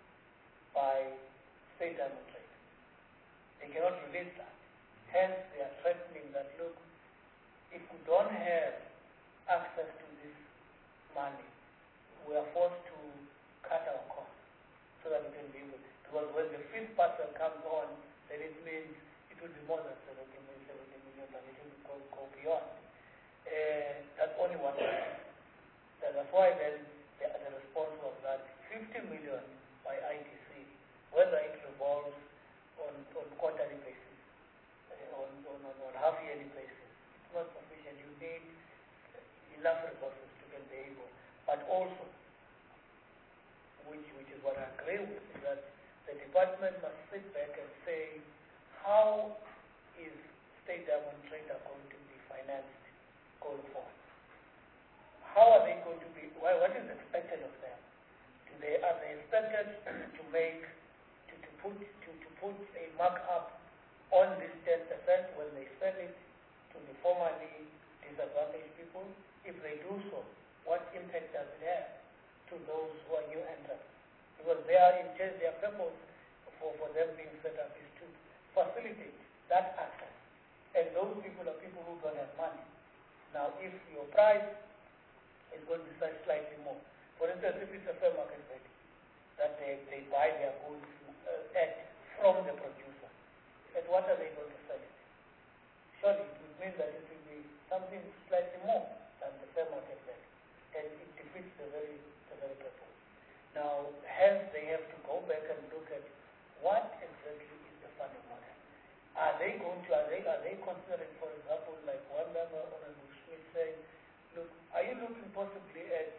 by State Diamond Trade. They cannot release that. Hence, they are threatening that, look, if we don't have access to this money, we are forced to cut our costs so that we can be able. Because when the fifth person comes on, then it means it will be more than seventy million, and it will go, go beyond. Uh, that's only one thing. That's why then the, the response was that fifty million by I T C, whether it revolves on, on quarterly basis, uh, on, on, on, on half-yearly basis, it's not sufficient. You need enough resources to get the able. But also, which, which is what I agree with, is that the department must sit back and say, how is State Diamond Trader going to be financed going forward? How are they going to be, what is expected of them? Do they, are they expected to make, to, to put, to, to put a markup on this ten percent when they sell it to the formerly disadvantaged people? If they do so, what impact does it have to those who are new entrants? Because they are in their purpose for, for them being set up is to facilitate Now, if your price is going to be set slightly more, for instance, if it's a fair market value, that they, they buy their goods uh, at from the producer, at what are they going to sell it? Surely it would mean that it will be something slightly more than the fair market value, and it defeats the very, the very purpose. Now, hence they have to go back and look at what exactly is the funding model. Are they going to, are they, are they considering, for example, like one member on a Schmidt saying, look, are you looking possibly at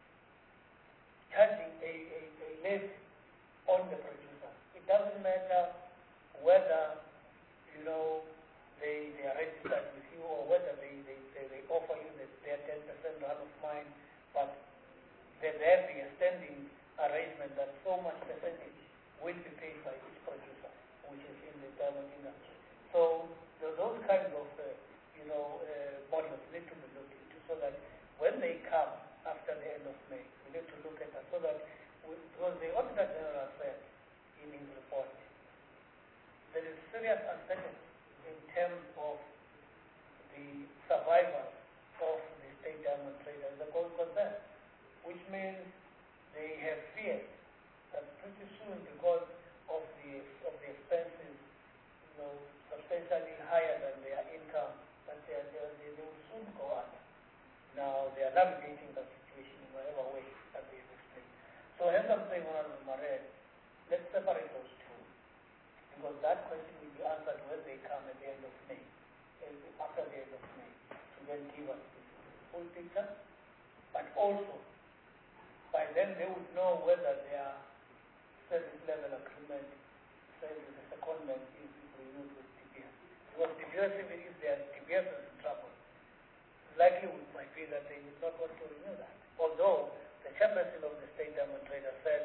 charging a, a, a levy on the producer? It doesn't matter whether, you know, they, they are registered with you or whether they, they, they, they offer you the, their ten percent run of mine, but there there be a standing arrangement that so much percentage will be paid by each producer, which is in the diamond industry. So the, those kinds of, uh, you know, uh, models need to be looked into so that when they come after the end of May, we need to look at that so that, we, because the Auditor General said in his report, there is serious uncertainty in terms of the survival of the state diamond trade as a going concern, which means they have feared that pretty soon, because of the of the expenses, you know, substantially higher than their income, that they, are, they, are, they will soon go up. Now they are navigating that situation in whatever way that they have explained. So hence I'm saying, Honorable Marais, let's separate those two, because that question will be answered when they come at the end of May, after the end of May, to then give us the full picture, but also by then they would know whether their service level agreement says the secondment is renewed with T B S. Because T B S, even if their T B S is in trouble, likelihood might be that they would not want to renew that. Although the chairperson of the State Diamond Trader said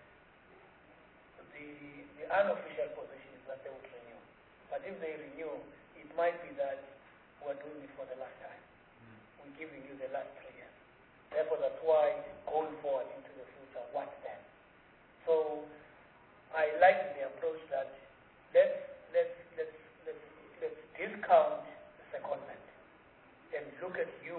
the, the unofficial position is that they would renew. But if they renew, it might be that we're doing it for the last time. We're giving you the last three years. Therefore, that's why going forward into the future, what then? So I like the approach that let's let's let's let's, let's discount the secondment and look at you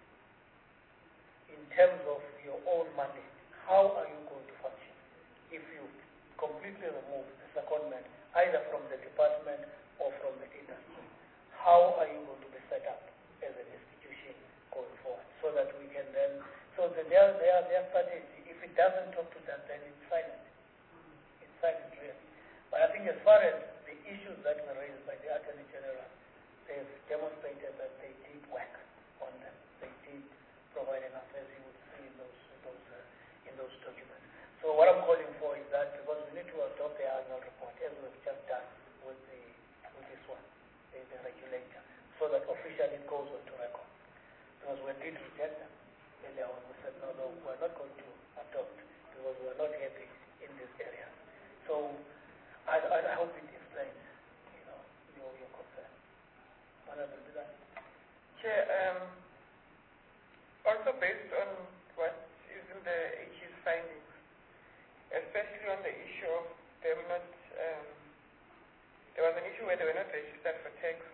in terms of your own mandate. How are you going to function if you completely remove the secondment either from the department or from the industry? How are you going to be set up as an institution going forward so that we can then, so that their, their, their strategy, if it doesn't talk to that, then it's silent. It's silent, really. But I think as far as the issues that were raised by the Attorney General, they've demonstrated that they did work on them. They did provide enough, as you would see in those, those, uh, in those documents. So what I'm calling for is that, because we need to adopt the annual report, as we've just done with, the, with this one, the, the regulator, so that officially it goes on to record. Because we did reject them earlier on. We said, no, no, we're not going to adopt because we're not happy in this area. So I, I, I hope it explains, you know, your, your concern. What else do that? Chair, um, also based on what is in the H E's findings, especially on the issue of they were not, um, there was an issue where they were not registered for tax.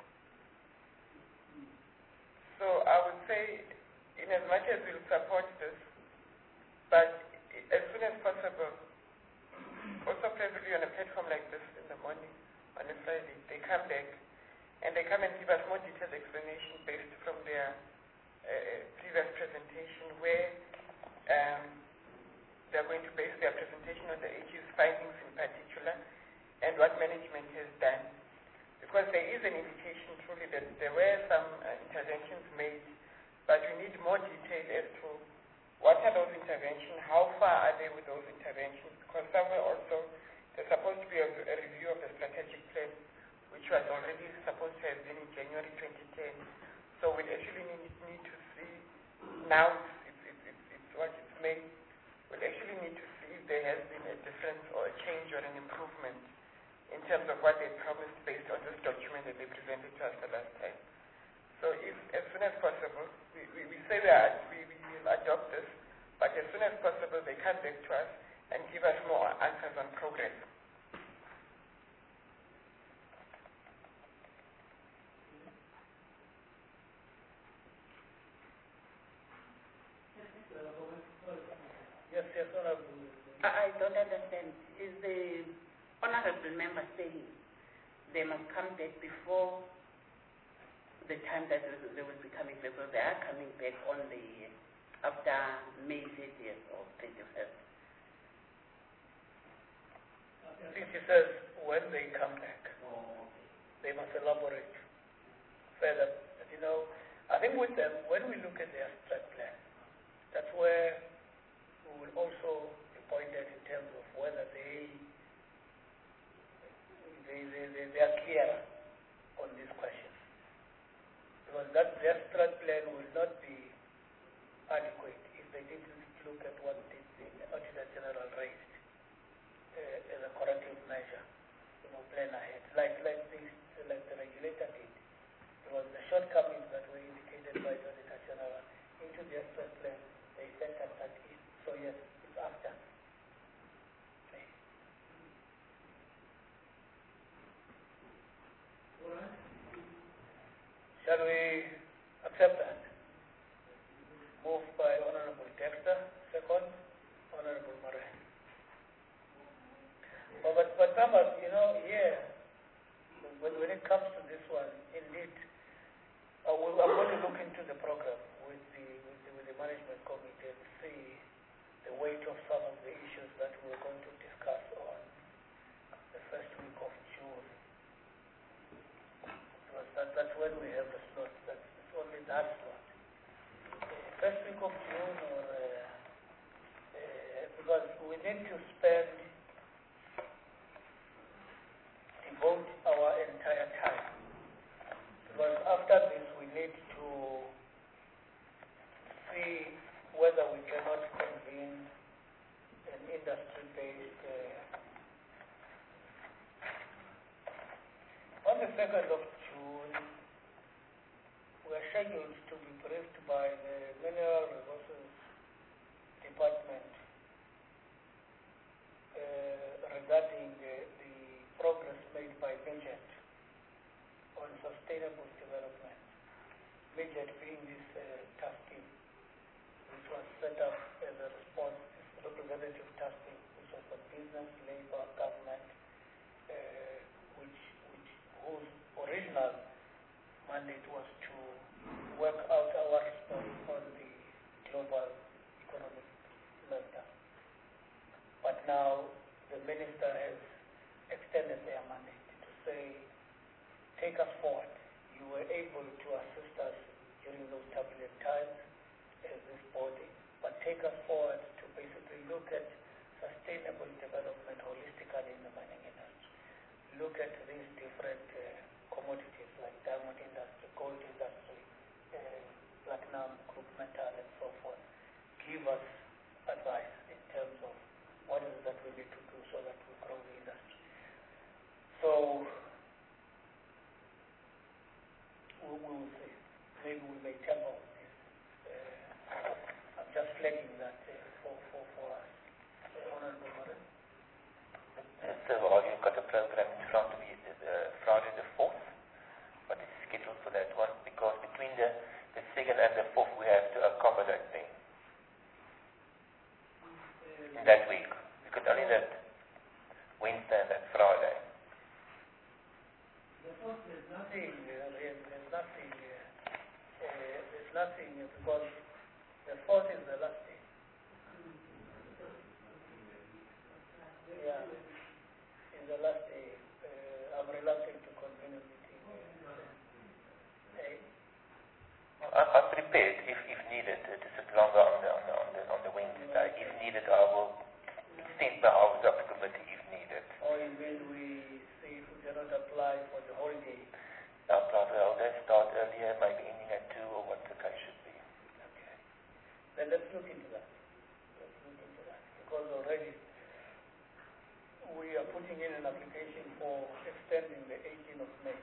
So I would say, in as much as we'll support this, but as soon as possible, also preferably on a platform like this in the morning, on a Friday, they come back and they come and give us more detailed explanation based from their uh, previous presentation, where um, they're going to base their presentation on the H E's findings in particular and what management has done. Because there is an indication truly that there were some uh, interventions made, but we need more detail as to what are those interventions, how far are they with those interventions, because somewhere also there's supposed to be a, a review of the strategic plan, which was already supposed to have been in January twenty ten. So we actually need, need to see, now it's, it's, it's, it's what it's made, we'll actually need to see if there has been a difference or a change or an improvement in terms of what they promised based on this document that they presented to us the last time. So if, as soon as possible, we, we, we say that we, we will adopt this, but as soon as possible they come back to us and give us more answers on progress. Yes, Honorable. I, I don't understand. Is the honorable member saying they must come back before the time that they will be coming back, because they are coming back on the after May thirtieth or thirty-first? She says when they come back, they must elaborate further. But, you know, I think with them, when we look at their strat plan, that's where we will also be pointed in terms of whether they they, they, they, they are clear on these questions. Because that their strat plan will not be adequate if they didn't look at what the, the Auditor General raised uh, as a corrective measure, you know, plan ahead, like like this, like the regulator did. Because the shortcomings that were indicated by the Auditor General into their strat plan, they factored that in. So yes, it's after. Okay. All right. Shall we accept that? Moved by Honorable Dexter, second, Honorable Murray. But, but, but members, you know, here, when, when it comes to this one, indeed, uh, we, I'm going to look into the program with the, with the, with the management committee and see the weight of some of the issues that we're going to discuss on the first week of June. Because that, that's when we have the slot. That's it's only that slot. Uh, first week of June, or uh, uh, because we need to spend, devote our entire time. Because after this, we need to see whether we cannot convene an industry-based. Uh, on the second of June, we are scheduled to be briefed by the Mineral Resources Department uh, regarding uh, the progress made by Midget on sustainable development. Midget being this uh, task team, which was set up as a response, this representative task team, which was for business, labor, government, uh, which, which whose original mandate was to work out our response on the global economic meltdown. But now the minister has extended their mandate to say, take us forward. You were able to assist us during those turbulent times as this body, but take us forward to basically look at sustainable development holistically in the mining industry. Look at these different uh, commodities like diamond industry, gold industry, uh, platinum, group metal, and so forth. Give us advice in terms of what is it that we need to do so that we grow the industry. So we will see. Maybe we may temper with this. Uh, I'm just flagging that uh, for, for, for us. Uh, Honorable Mother. So all you've got a program in front of you, uh, Friday the fourth. What is scheduled for that one? Because between the, the second and the fourth, we have to accommodate things. In that week. We could only that Wednesday and that Friday. The first is nothing. Nothing, uh, there's, there's nothing, uh, uh, there's nothing uh, because the fourth is the last day. Yeah, it's the last day. Uh, I'm reluctant to convene a meeting. Uh, eh? I- I'm prepared if, if needed uh, to sit longer on the on the on the, on the Wednesday. If needed, I will extend my hours of the committee if needed. Or even we see if we cannot apply for the whole day. Now, probably I'll then start earlier, maybe ending at two or what the case should be. Okay. Then let's look into that. Let's look into that because already we are putting in an application for extending the eighteenth of May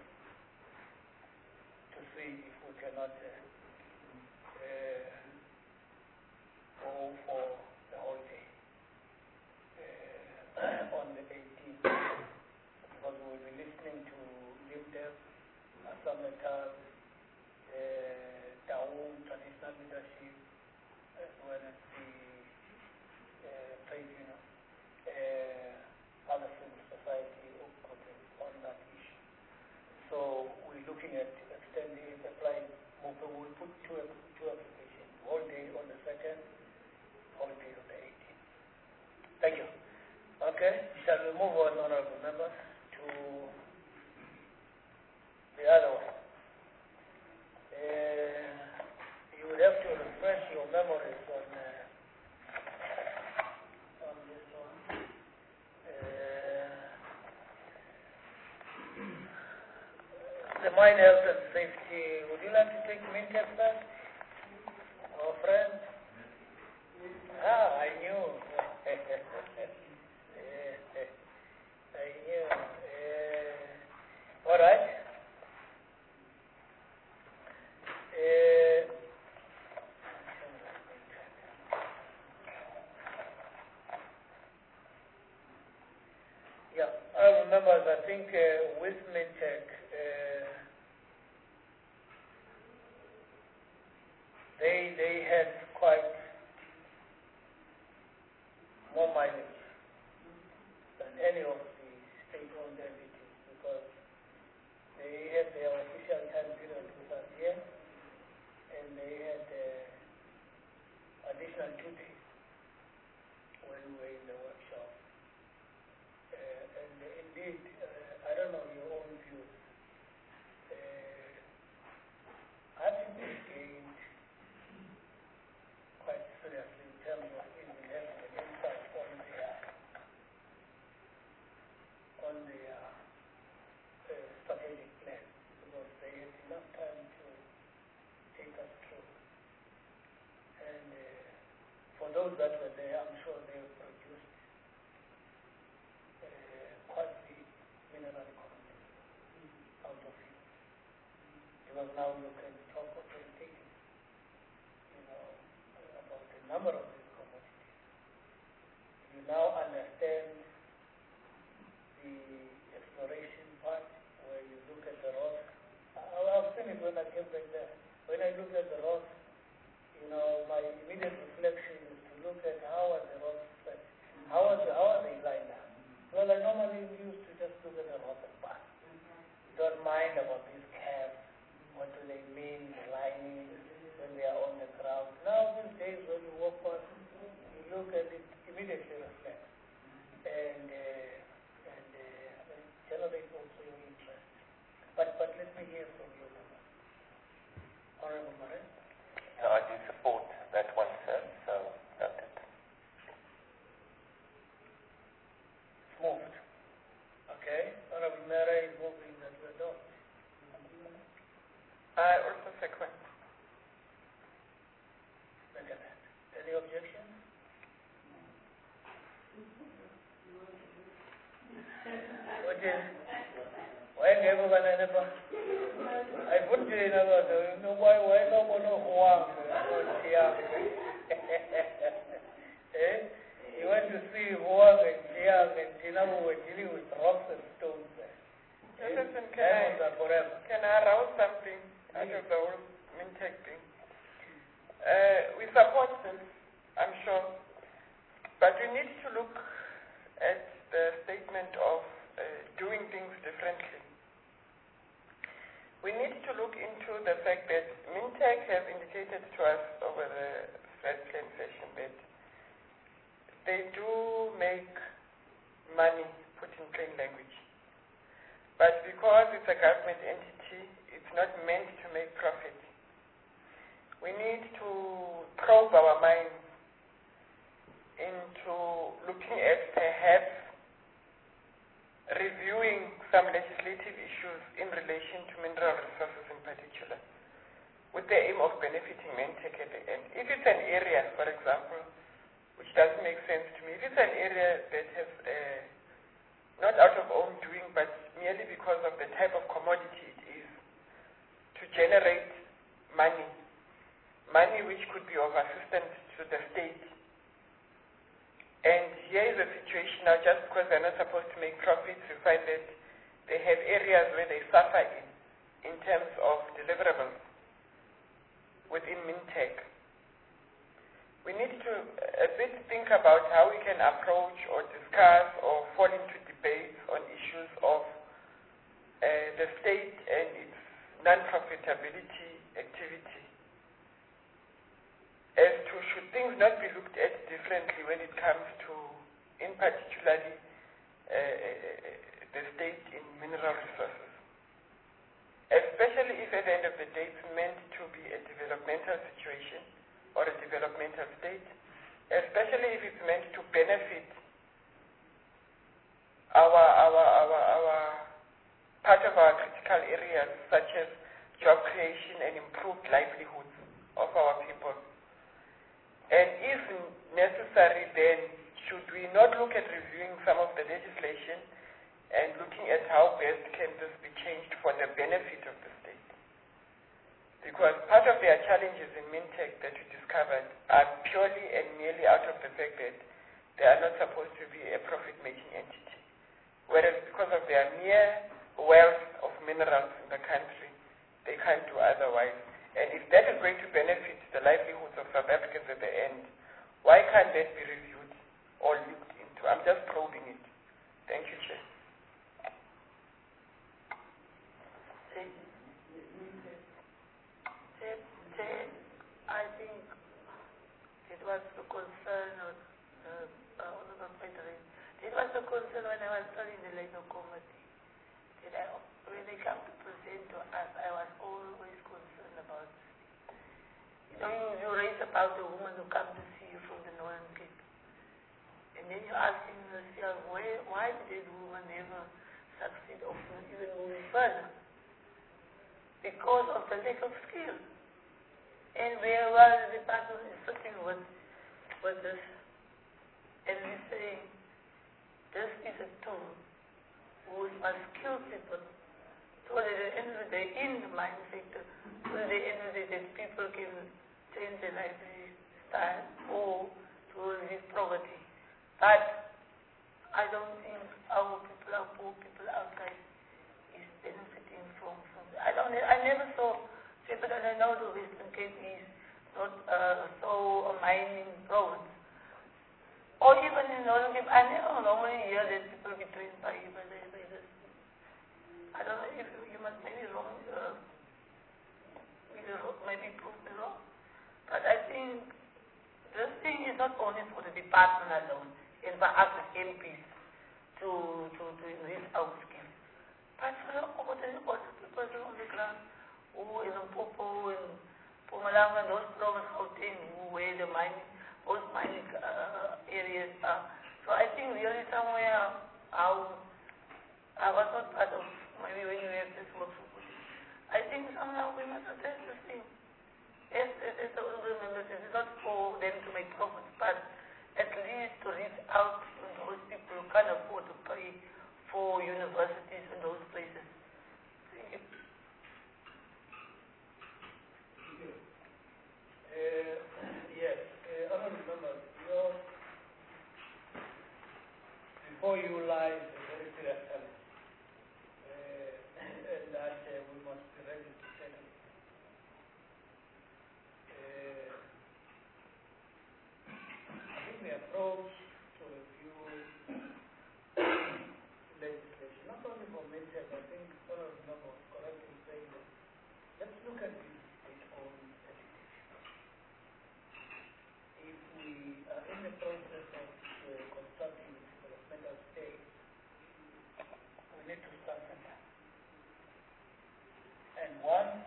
to see if we cannot uh, uh, go for the whole day uh, on the eighteenth because we will be listening to LIMDEF, Asametal, uh, Daum, traditional leadership, as well as the uh, mine health and safety. Would you like to take Mintech first? Our friend? Ah, I knew. I knew. Uh, all right. Uh, yeah, I remember, I think uh, with Mintech, uh, they, they had quite more mileage than any of the state-owned entities because they had their official time period with us here and they had uh, additional two days when we were in the workshop. Uh, and indeed, uh, I don't know your own views. Uh, I think they gained quite seriously in terms of even having an insight on their on their uh, strategic plan because they had enough time to take us through. And uh, for those that were there, I'm sure they produced uh, quite the mineral content out of it. Because now you can talk authoritatively, you know, about the number of these commodities. You now understand the exploration part where you look at the rocks. I've seen it when I came back there. When I look at the rocks, you know, my immediate reflection is to look at how are the rocks set. How are, the, how are they lined up? Well, I normally used to just look at the rocks and pass. Don't mind about these calves. What do they mean, the lining, when they are on the ground. Now, these days when you walk past, you look at it, immediately reflect. And, uh, and uh, it generates also your interest. But, but let me hear from you, Mama. Honorable Marais. No, I do support that one, sir, so noted. Moved. Okay. Honorable Marais is moving that we adopt. I also second. Second. Any objections? What is? Why never when I never? I put you in about the no why why no one no Huang eh? You went to see Huang and Chiang and Tinamu were dealing with rocks and stones. Eh? Listen, can I, forever. can I arouse something out of the whole Mintech thing? Uh, we support this, I'm sure, but we need to look at the statement of uh, doing things differently. We need to look into the fact that Mintech have indicated to us over the strat plan session that they do make money, put in plain language. But because it's a government entity, it's not meant to make profit. We need to probe our minds into looking at perhaps reviewing some legislative issues in relation to mineral resources in particular, with the aim of benefiting Mintech at the end. If it's an area, for example, which doesn't make sense to me, if it's an area that has, uh, not out of own doing, but merely because of the type of commodity it is, to generate money, money which could be of assistance to the state. And here is a situation now, just because they're not supposed to make profits, you find that they have areas where they suffer in, in terms of deliverables within Mintech. We need to a bit think about how we can approach or discuss or fall into debates on issues of uh, the state and its non-profitability activity. As to should things not be looked at differently when it comes to, in particularly, uh, the state in mineral resources. Especially if at the end of the day it's meant to be a developmental situation or a developmental state, especially if it's meant to benefit our, our, our, our part of our critical critical areas such as job creation and improved livelihoods of our people. And if necessary, then should we not look at reviewing some of the legislation and looking at how best can this be changed for the benefit of the state? Because part of their challenges in Mintech that we discovered are purely and merely out of the fact that they are not supposed to be a profit-making entity. Whereas because of their mere wealth of minerals in the country, they can't do otherwise. And if that is going to benefit the livelihoods of South Africans at the end, why can't that be reviewed or looked into? I'm just probing it. Thank you, Chair. I think it was the concern of uh, Honorable Peterson. It was the concern when I was studying the Labour Committee. That I, when they come to present to us, I was always concerned about this. You know, you, you raise about the woman who come to see you from the Northern Cape. And then you're asking yourself, where, why did this woman never succeed of even moving further? Because of the lack of skill. And where was the person is sitting with, with this, and we say, this is a tool who must skill people, so that at the end of the day, in the mine sector, so at the end of the day, that people can change their lifestyle or to relieve poverty. But I don't think our people, our poor people outside, is benefiting from, from I don't, I never saw, but I know the Western Cape is not uh, so a mining province. Or even in Northern Cape, I never normally hear that people be trained by, by, the, by this. I don't know if you, you must maybe wrong, uh, maybe prove me wrong. But I think this thing is not only for the department alone, and for us as M Ps to, to, to enrich our skills, but for all the, all the people on the ground who in Limpopo and Mpumalanga, those provinces where the mining, those mining uh, areas are. So I think really somewhere how I was not part of maybe when you have this work. I think somehow we must address this thing. As, as, as the honorable members, it's not for them to make profits, but at least to reach out to those people who can't afford to pay for universities in those places. Thank you. Uh, yes, uh, honorable members, your, before you lies a very serious challenge, uh, and that uh, we must be ready to take it. Uh, I think the approach to review legislation, not only for Mintech, I think honorable member was correct in saying that let's look at this state-owned entity. If we are in the process of uh, constructing the developmental state, we need to start somewhere. And once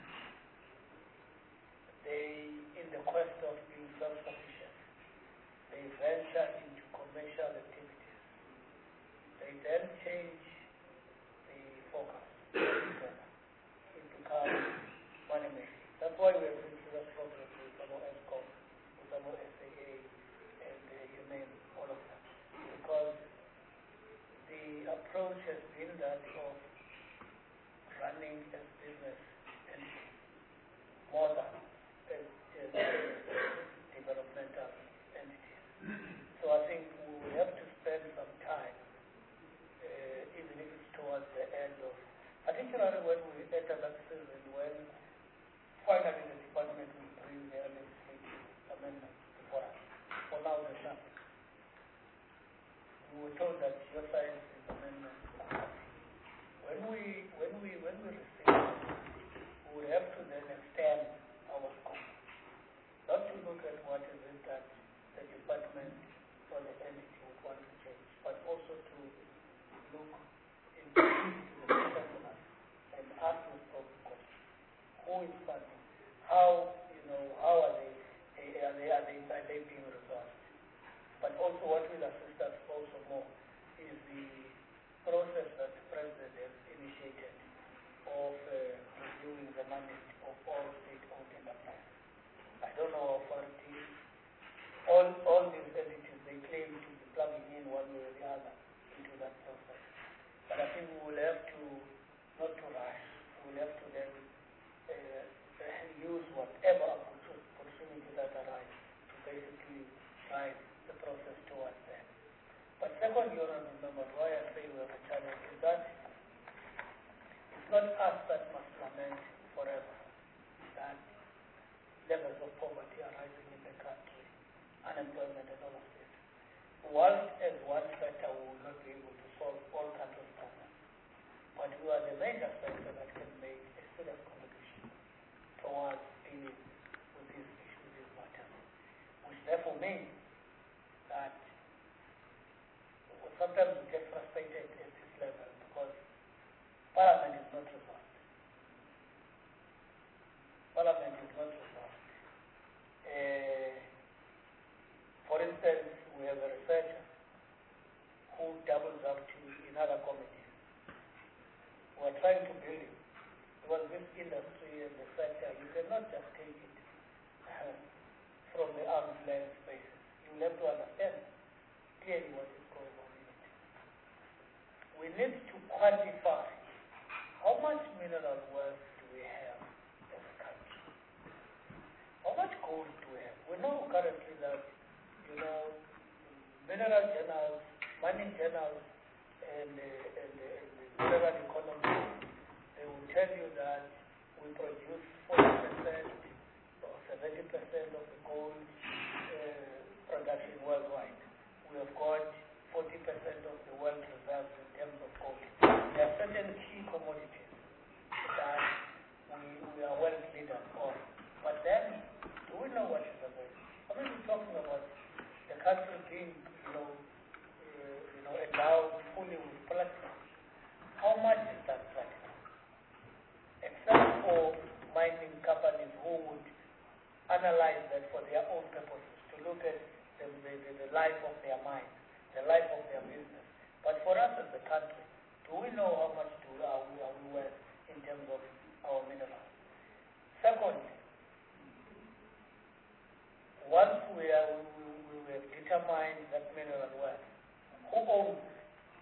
they, in the quest of being self-sufficient, they venture into commercial activities, they then change the focus. It becomes money making. That's why we have been through that program with some of ESCOM, with some of S A A, and uh, you name all of them. Because the approach has been that of running as business and more than as, as developmental entities. So I think we will have to spend some time, uh, even if it's towards the end of, particularly when we enter that season, when finally the department will bring their legislative amendments before us. For now, there's nothing. We were told that your science is amendment. When we when we when we receive it, we will have to then extend our scope. Not to look at what is it that the department or the entity would want to change, but also to look into the customers and ask those probing questions. Who is funding? How, you know, how are they, are they, are they, are they being resolved? But also what will assist us also more is the process that the President has initiated mandate of all state-owned enterprises. I don't know how far it is. All, all these entities, they claim to be plugging in one way or the other into that process. But I think we will have to, not to rush, we will have to then uh, use whatever opportunity that arises to basically drive the process towards that. But second, you want to remember why I say we have a challenge is that it's not us that must lament forever that levels of poverty are rising in the country, unemployment and all of this. Whilst as one factor we will not be able to solve all countries' problems, but we are the major factor that can make a serious contribution towards dealing with these issues, these matters, which therefore means that sometimes we get frustrated at this level because Parliament is not resolved. Parliament is not resolved. Uh, for instance, we have a researcher who doubles up to in other committees. We are trying to build it. Because this industry and the sector, you cannot just take it uh, from the arm's length basis. You have to understand clearly what is going on in it. We need to quantify how much mineral wealth do we have as a country? How much gold do we have? We know currently that, you know, mineral journals, mining journals, and, uh, and, uh, and the mineral economy, they will tell you that we produce forty percent or seventy percent of the gold uh, production worldwide. We have got forty percent of the world reserves in terms of gold. There are certain key commodities that we, we are world leaders on. But then, do we know what is available? I mean, we're talking about the country being, you know, uh, you know, endowed fully with platinum. How much is that platinum? Except for mining companies who would analyze that for their own purposes, to look at the, the, the, the life of their mine, the life of their business. But for us as a country, do we know how much do are we, are we worth in terms of our minerals? Second, once we, are, we, we, we have determined that mineral wealth, who owns it?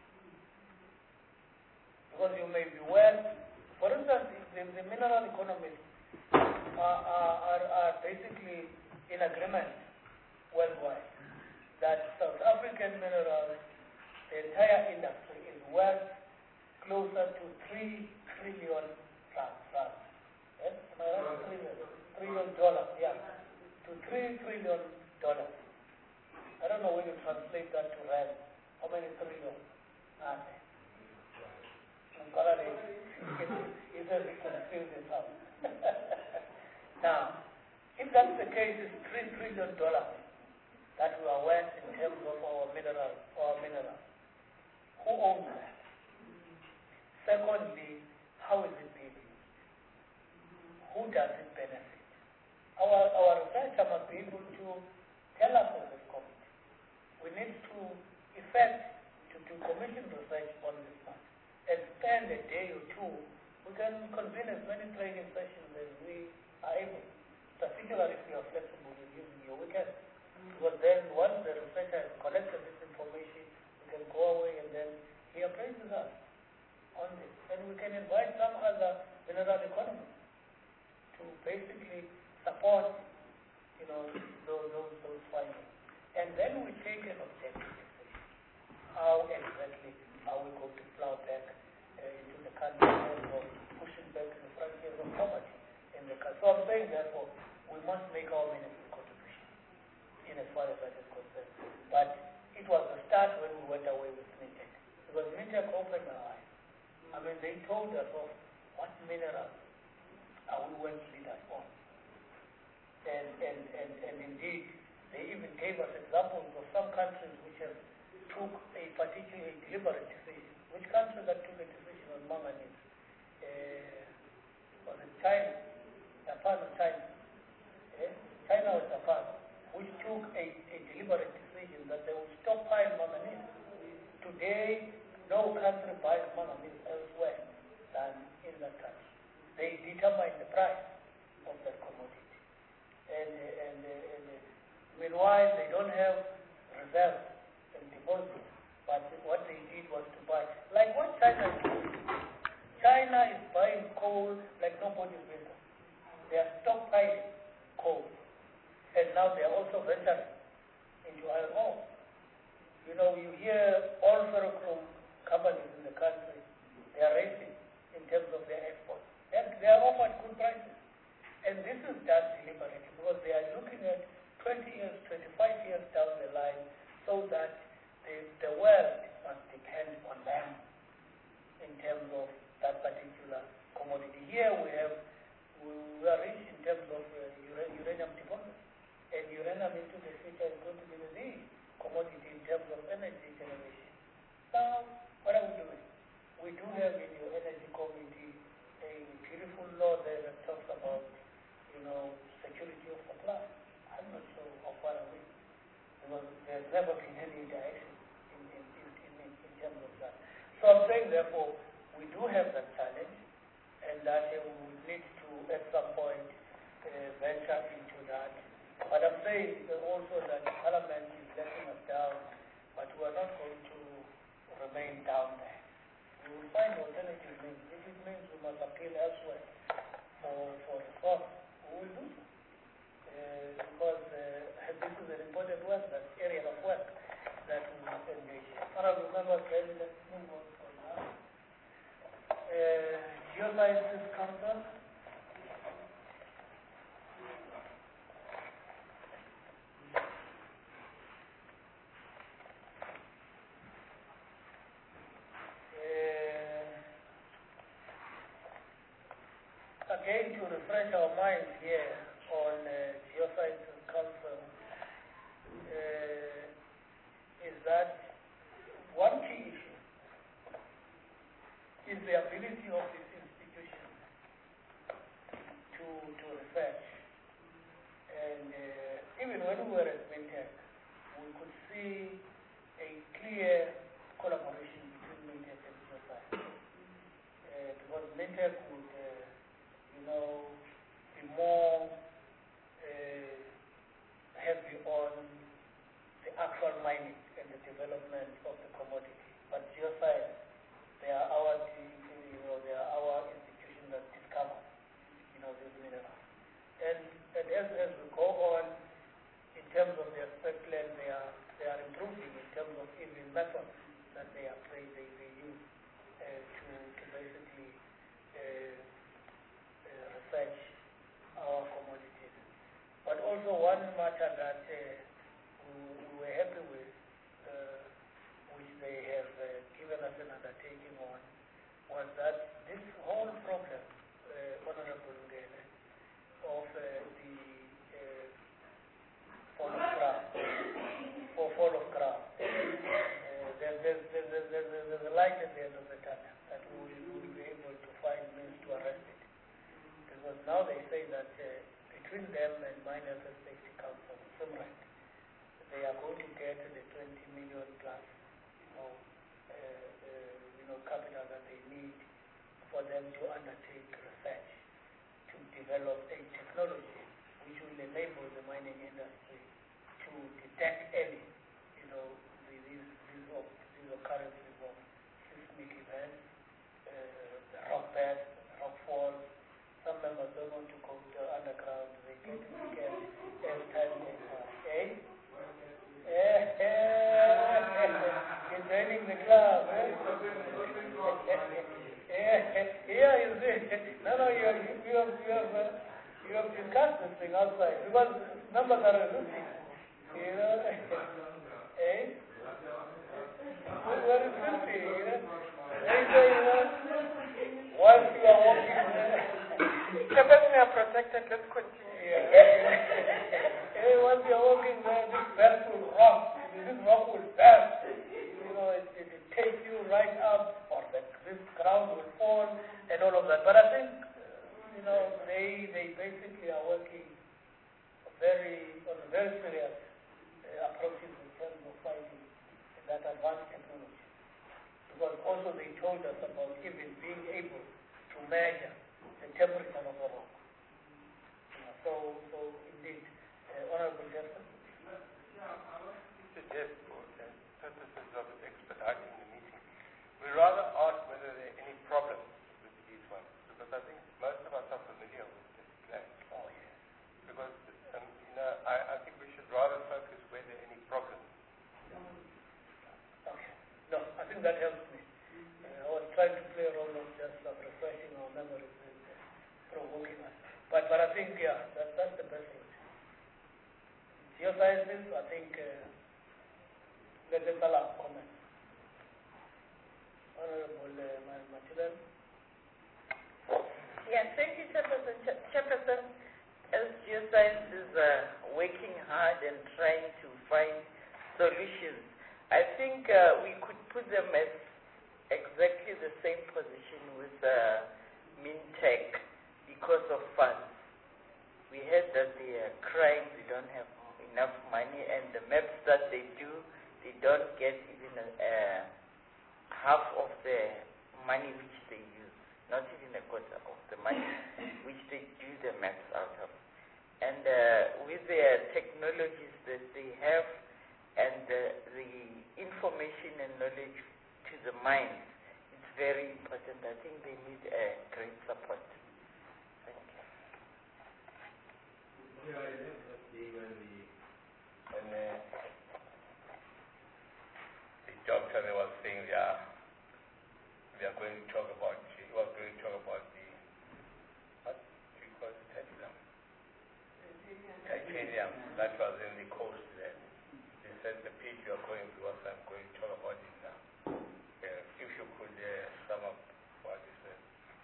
Because you may be worth, for instance, the, the mineral economies are, are, are, are basically in agreement worldwide that South African minerals, the entire industry is worth closer to three trillion dollars. Yes? Trillion, trillion dollars, yeah. To three trillion dollars. I don't know when you translate that to rand. How many trillion? None. He says he can fill this out. Now, if that's the case, it's three trillion dollars that we are worth in terms of our mineral, our minerals. Who owns that? Secondly, how is it being used? Who does it benefit? Our, our researcher must be able to tell us as this committee. We need to effect, to, to commission research on this one and spend a day or two. We can convene as many training sessions as we are able, particularly if you are flexible in using your weekend. Because then once the researcher has collected this information, we can go away and then he appraises us on this. And we can invite some other mineral economy to basically support, you know, those, those, those findings. And then we take an objective decision. How exactly are we going to plow back uh, into the country or pushing back the frontiers of poverty in the country? So I'm saying, therefore, we must make our meaningful contribution in as far as that is concerned. But it was the start when we went away with Mintech. Because Mintech opened our eyes. I mean, they told us of what minerals are we going to lead us on. And, and, and, and indeed, they even gave us examples of some countries which have took a particularly deliberate decision. Which country that took a decision on manganese? Uh, was it China? Japan or China? Eh? China or Japan, which took a, a deliberate decision that they would stockpile manganese. Today, no country buys manganese elsewhere than in that country. They determine the price of that commodity. And, and, and meanwhile, they don't have reserves and deposits. But what they did was to buy, like what China is doing. China is buying coal like nobody's business. They are stockpiling coal. And now they are also venturing into iron ore. You know, you hear all ferrochrome companies in the country, they are racing in terms of their exports. And they are offered good prices. And this is done deliberately because they are looking at twenty years, twenty-five years down the line so that the, the world must depend on them in terms of that particular commodity. Here we have, we are rich in terms of uh, uranium deposits. And uranium into the future is going to be the lead commodity in terms of energy generation. Now, what are we doing? We do have in your energy committee a beautiful law there that talks about, you know, security of supply. I'm not sure how far away, because there's never been any direction in, in, in, in, in terms of that. So I'm saying, therefore, we do have that challenge, and that uh, we will need to, at some point, uh, venture into that. But I'm saying also that Parliament is letting us down, but we are not going to remain down there. We will find alternative means. If it means we must appeal elsewhere for, for reform, we will do so. Uh, because uh, this is an important work, that area of work that we will engage in. Honorable members, let's move on for now. Uh, Geosciences Council. Again, to refresh our minds here on uh, Geosciences Council, uh, is that one key issue is the ability of this institution to, to research. And uh, even when we were at Mintech, we could see a clear collaboration between Mintech and Geoscience. Uh, because Mintech would you know, be more uh, heavy on the actual mining and the development of the commodity. But Geoscience, they are our, you know, they are our institution that discover, you know, these minerals. And, and as, as we go on, in terms of their spec plan, they are they are improving in terms of even methods that they are they they, they use uh, to to basically. Uh, research our commodities. But also one matter that uh, we, we were happy with, uh, which they have uh, given us an undertaking on, was that this whole problem, uh, Honorable Ngele, of uh, the uh, fall of ground, or fall of ground. Uh, there's, there's, there's, there's, there's a light at the end of the tunnel that we will, we will be able to find means to arrest it. Because now they say that uh, between them and Mine Health and Safety Council, SIMRAC, they are going to get the twenty million plus, you know, uh, uh, you know, capital that they need for them to undertake research to develop a technology which will enable the mining industry to detect early, you know, the, these these these occurrences of seismic events, uh, the rock beds, the rock falls. Some members don't want to go to the underground. They get scared every time they pass. Eh? Eh? Eh? You're joining the club, eh? Eh? Yeah, you see. No, no, you have, you have, you have, uh, you have discussed this thing outside because numbers are resisting. You know? Eh? What is fifty? You know? They say, you know, once you are walking there. The person are protected, let's continue. Yeah. Hey, once you're walking there, this belt will rock. This rock will burst. You know, it, it, it takes you right up, or the, this ground will fall, and all of that. But I think, you know, they they basically are working very on a very serious uh, approaches in terms of finding that advanced technology. Because also they told us about even being able to measure the temperature of the rock. But, but I think, yeah, that, that's the best thing. Geosciences, I think, uh, let us allow comments. Honorable uh, Machidan. Yeah, thank you, Chairperson. Ch- Chairperson, as Geoscience is uh, working hard and trying to find solutions, I think uh, we could put them as exactly the same position with uh, MinTech because of funds. We heard that they are crying, they don't have enough money, and the maps that they do, they don't get even a, uh, half of the money which they use, not even a quarter of the money which they do the maps out of. And uh, with their technologies that they have and uh, the information and knowledge to the mines, it's very important. I think they need a great support. Thank you. Yeah, I love that day when the, when the, the doctor was saying, yeah, we are going to talk about, we are going to talk about the, what do you call it, titanium? Titanium, that was in the coast there. They said the page you are going to, was I'm going to talk about it now. Uh, if you could uh, sum up what you said.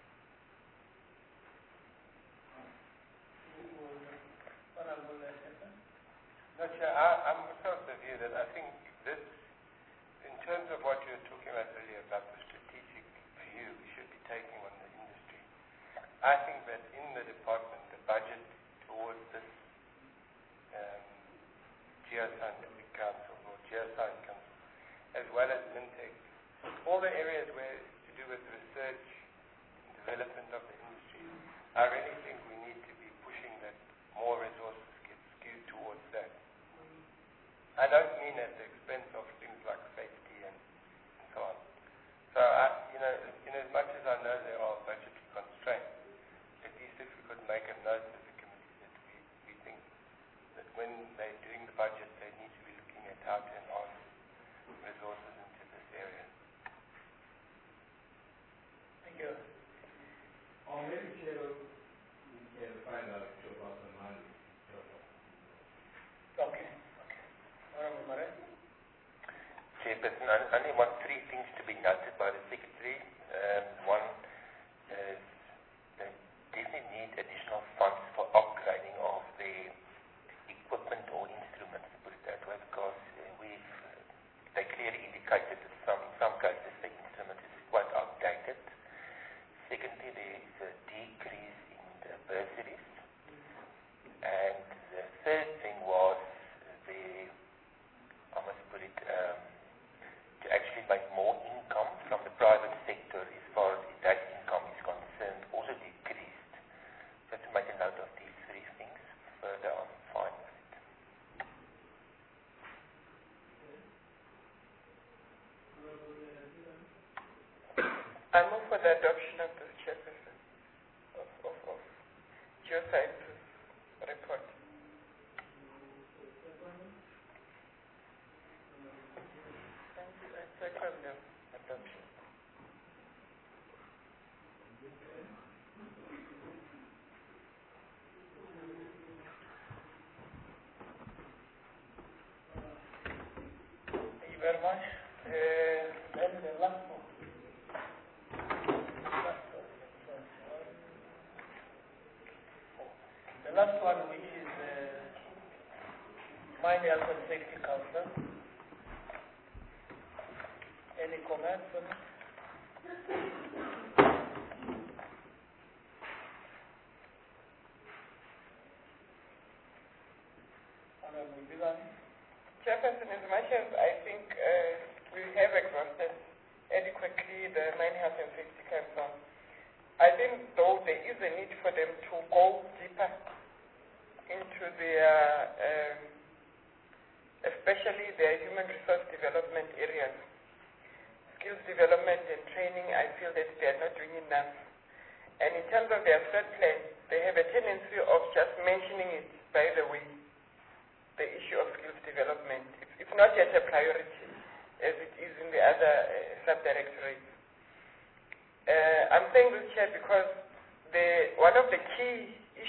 No, Chair, I, I'm also of the view that I think this, in terms of what you were talking about earlier about the strategic view we should be taking on the industry, I think that in the department, the budget towards this um, Geoscientific Council or Geoscience Council, as well as MinTech, all the areas where to do with research and development of the industry, I really think we need to be pushing that more resources get skewed towards that. I don't mean at the expense of things like safety and, and so on. So, I, you know, in as much as I know there are budgetary constraints, at least if we could make a note of the committee that we, we think that when they're doing the budget, they need to be looking at how to enhance resources into this area. Thank you. Or maybe, Chair, we can find out about the money. Okay. Honorable Marais. Chairperson, I only want three things to be noted by the Secretary. Um, one is they definitely need additional funds for upgrading of the equipment or instruments, to put it that way, because uh, we've, uh, they clearly indicated that some, in some cases the instrument is quite outdated. Secondly, there is a decrease in the bursaries. And the third thing was the, I must put it, um, to actually make more income from the private sector as far as that income is concerned, also decreased. So to make a note of these three things, further I'm fine with it. I move for the adoption of the Chairperson of, of, of Geosciences report. Thank you. I second the adoption. Thank you very much. Uh, then the last one. The last one, which is uh, Mine Health and Safety Council. Any comments on it? Honorable Bilani. Chairperson, as much as I think uh, we have exhausted adequately the Mine Health and Safety Council, I think though there is a need for them to go deeper into their, um, especially their human resource development areas. Skills development and training, I feel that they are not doing enough. And in terms of their third plan, they have a tendency of just mentioning it, by the way, the issue of skills development. It's, it's not yet a priority, as it is in the other uh, subdirectorates. Uh, I'm saying this, Chair, because the, one of the key issues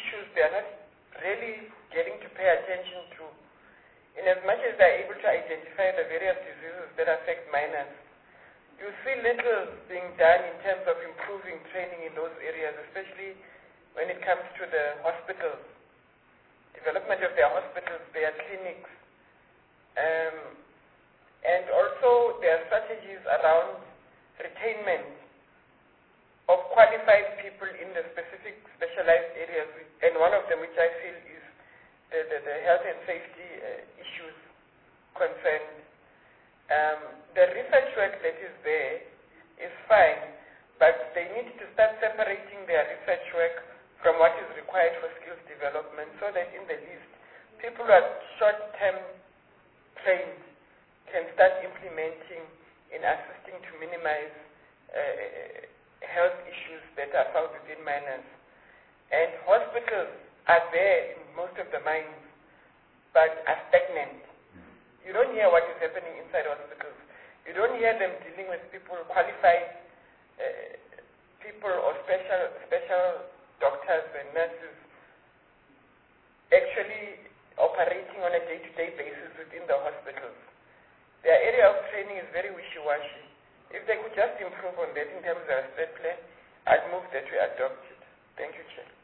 are not really getting to pay attention to, in as much as they are able to identify the various diseases that affect minors. You see little being done in terms of improving training in those areas, especially when it comes to the hospitals, development of their hospitals, their clinics, um, and also their strategies around retainment of qualified people in the specific specialized areas, and one of them which I feel is the, the, the health and safety uh, issues concerned. Um, the research work that is there is fine, but they need to start separating their research work from what is required for skills development, so that in the least, people who are short-term trained can start implementing in assisting to minimize uh, health issues that are found within minors. And hospitals are there in most of the mines, but are stagnant. You don't hear what is happening inside hospitals. You don't hear them dealing with people, qualified uh, people or special special doctors and nurses actually operating on a day-to-day basis within the hospitals. Their area of training is very wishy-washy. If they could just improve on that in terms of their state plan, I'd move that we adopt it. Thank you, Chair.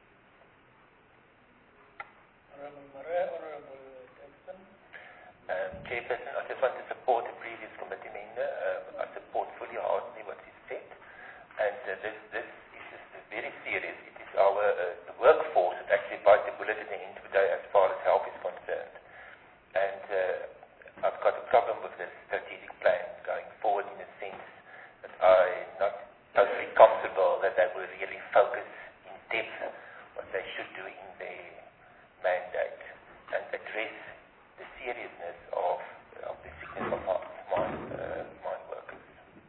Honorable Marais, Honorable Jackson. Um, Chairperson, I just want to support the previous committee member. Um, I support fully heartedly what he said. And uh, this, this issue is very serious. It is our uh, the workforce that actually bites the bullet at the end of the day as far as health is concerned. And uh, I've got a problem with this strategic plan going forward in the sense that I'm not totally comfortable that they will really focus in depth what they should do in their mandate and address the seriousness of, of the sickness of our mine, uh, mine workers.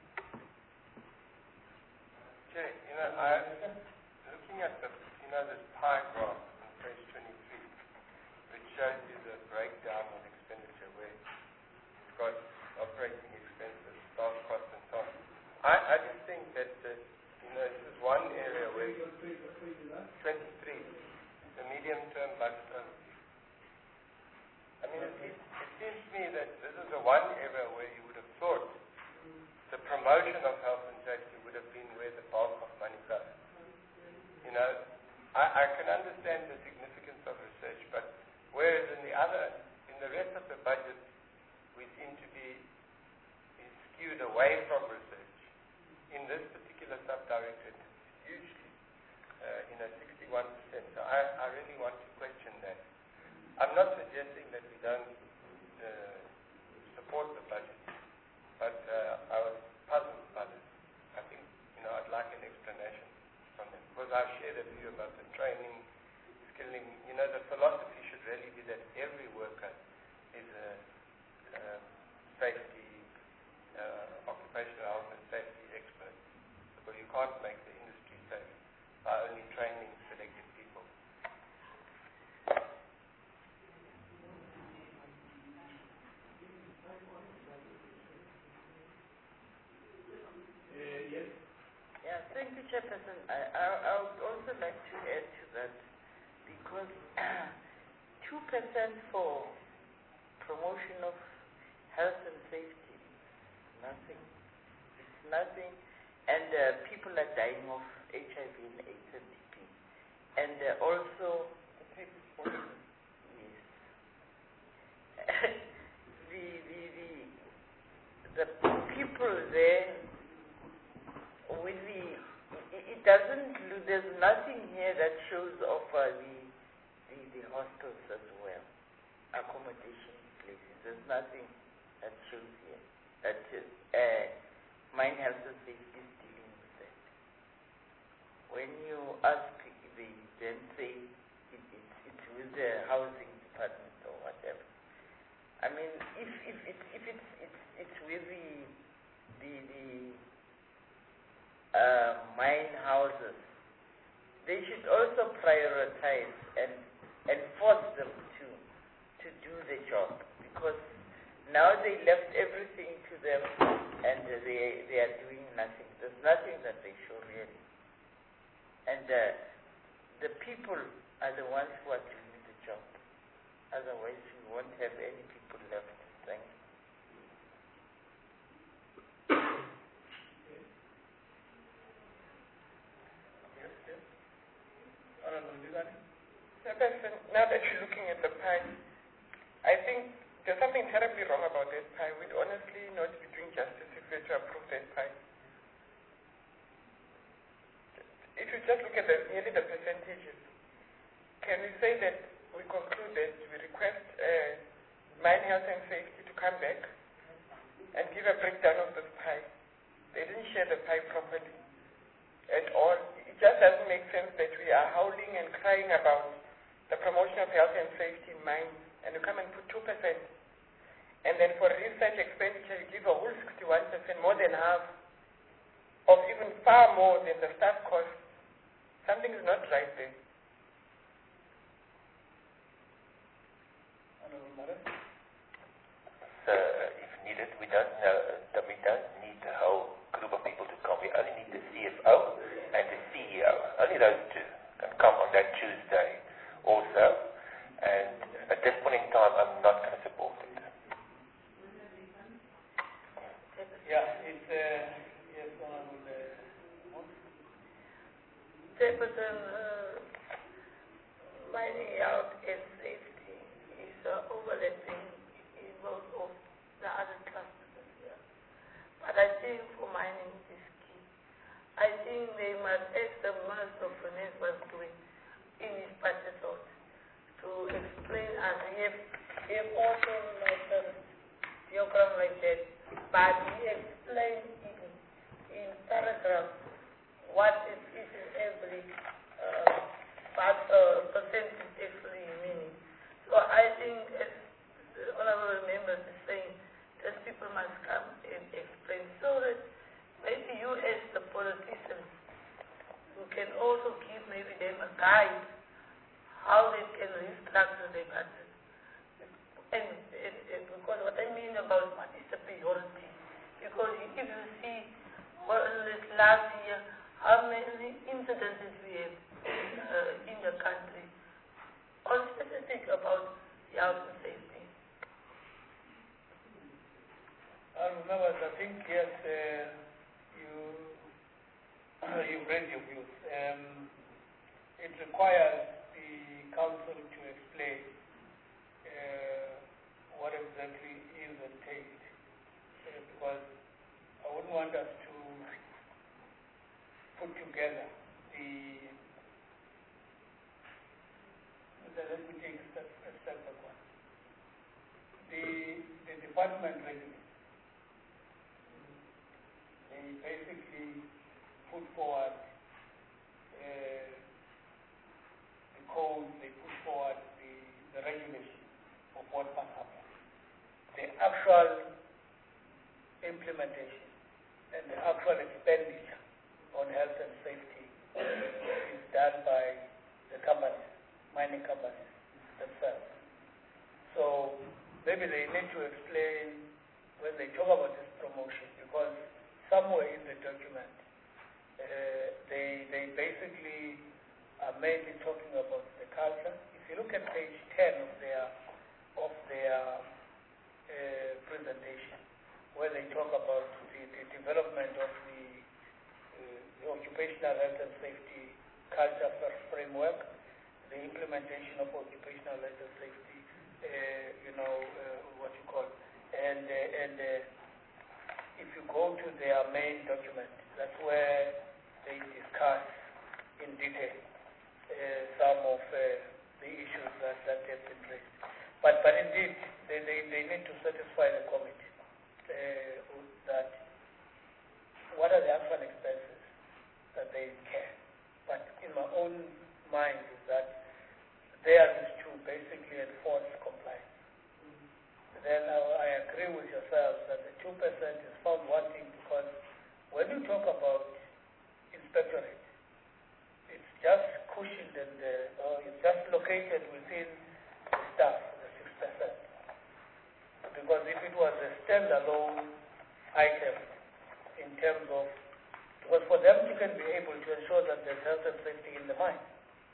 Okay, you know, I, looking at the, you know, this pie graph on page twenty-three, which shows you the breakdown of expenditure where it's got operating expenses, staff costs, and so on. I, I just think that, that, you know, this is one area where twenty-three, the medium-term budget overview. I mean, it, it, it seems to me that this is the one area where you would have thought the promotion of health and safety would have been where the bulk of money goes. You know, I, I can understand the significance of research, but whereas in the other, in the rest of the budget, we seem to be skewed away from research. In this particular sub-directorate, hugely, uh, you know, sixty-one percent. So I, I really want to question that. I'm not suggesting that we don't uh, support the budget, but uh, I was puzzled by this. I think, you know, I'd like an explanation from them, because I share the view about the training, skilling. You know, the philosophy should really be that every worker is a uh, safety, uh, occupational health and safety expert, because you can't make the industry safe by only training selected people. Yeah, thank you, Chairperson. I, I, I would also like to add to that, because two percent for promotion of health and safety is nothing. It's nothing. And uh, people are dying of H I V and AIDS and T B. And uh, also, yes. the, the, the, the people there, with the, it, it doesn't, there's nothing here that shows of uh, the, the, the hostels as well, accommodation places. There's nothing that shows here that is, uh, Mine Health and Safety is dealing with that. When you ask, they then say it, it, it's with the housing department or whatever. I mean, if if it's if it's it's it's with the the the uh, mine houses, they should also prioritize and and force them to to do the job, because now they left everything to them and uh, they they are doing nothing. There's nothing that they show really, and uh, the people are the ones who are doing the job. Otherwise, we won't have any people left. Thank you. Yes, yes. Honorable Vigani? Now that you're looking at the pie, I think there's something terribly wrong about that pie. We'd honestly not be doing justice if we were to approve that pie. If you just look at the, nearly the percentages, can we say that we conclude that we request uh, mine health and safety to come back and give a breakdown of this pie? They didn't share the pie properly at all. It just doesn't make sense that we are howling and crying about the promotion of health and safety in mines, and you come and put two percent. And then for research expenditure, you give a whole sixty-one percent, more than half, of even far more than the staff cost. Something is not right there. Honorable Mara? So, if needed, we don't know, uh, we don't need the whole group of people to come. We only need the C F O and the C E O. Only those two can come on that Tuesday also. And at this point in time, I'm not going to support it. Yeah, it's, uh, yes, Honorable uh, Chairperson, uh, mining health and safety is uh, overlapping in most of the other clusters here. But I think for mining is key. I think they must ask the Minister of Finance was doing in his budget note to explain us. He have, he have also like a diagram like that, but he explained in, in paragraph what is each and every uh, part, uh, percentage actually meaning. So I think, as the honorable members is saying, that people must come and explain so that maybe you as the politicians, you can also give maybe them a guide how they can restructure their budget. And, and, and because what I mean about money is a priority. Because if you see, well, this last year, how many incidences we have uh, in the country on specific about the health and safety. Honorable members, I think, yes, uh, you, you've raised your views. Um, it requires the council to explain uh, what exactly is entailed, uh, because I wouldn't want us to put together the, let me take a step, a step back one. The, the department readiness, they basically put forward uh, the code, they put forward the, the regulation of what must happen. The actual implementation and the actual expenditure on health and safety is done by the companies, mining companies themselves. So maybe they need to explain when they talk about this promotion, because somewhere in the document uh, they they basically are mainly talking about the culture. If you look at page ten of their of their uh, presentation, where they talk about the, the development of the the occupational health and safety culture framework, the implementation of occupational health and safety, uh, you know, uh, what you call, and uh, and uh, if you go to their main document, that's where they discuss in detail uh, some of uh, the issues that, that have been raised. But but indeed, they, they, they need to satisfy the committee uh, that what are the actual expenses that they care. But in my own mind is that there is to basically enforce compliance. Mm-hmm. Then I, I agree with yourselves that the two percent is found wanting, because when you talk about inspectorate, it's just cushioned and uh, or it's just located within the staff, the six percent. Because if it was a standalone item in terms of, because for them to can be able to ensure that there's health and safety in the mine,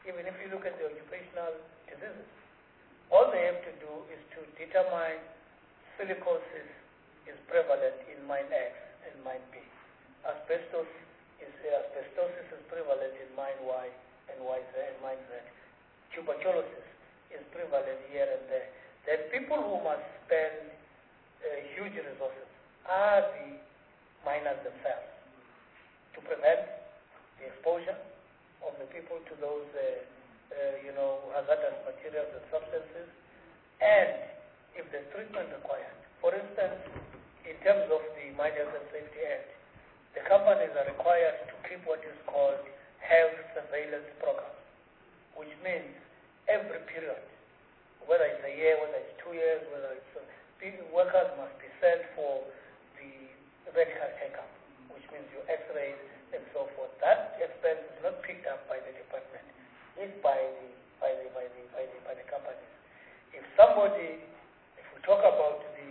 even if you look at the occupational diseases, all they have to do is to determine silicosis is prevalent in mine X and mine B. Asbestos is uh, asbestosis is prevalent in mine Y and Y Z and mine Z. Tuberculosis is prevalent here and there. Then people who must spend uh, huge resources are the miners themselves to prevent the exposure of the people to those, uh, uh, you know, hazardous materials and substances, and if there's treatment required. For instance, in terms of the Mine Health and Safety Act, the companies are required to keep what is called health surveillance program, which means every period, whether it's a year, whether it's two years, whether it's uh, workers must be sent for the medical checkup, which means your X-rays and so forth. That expense is not picked up by the department; it's by the by the by the by the by the companies. If somebody, if we talk about the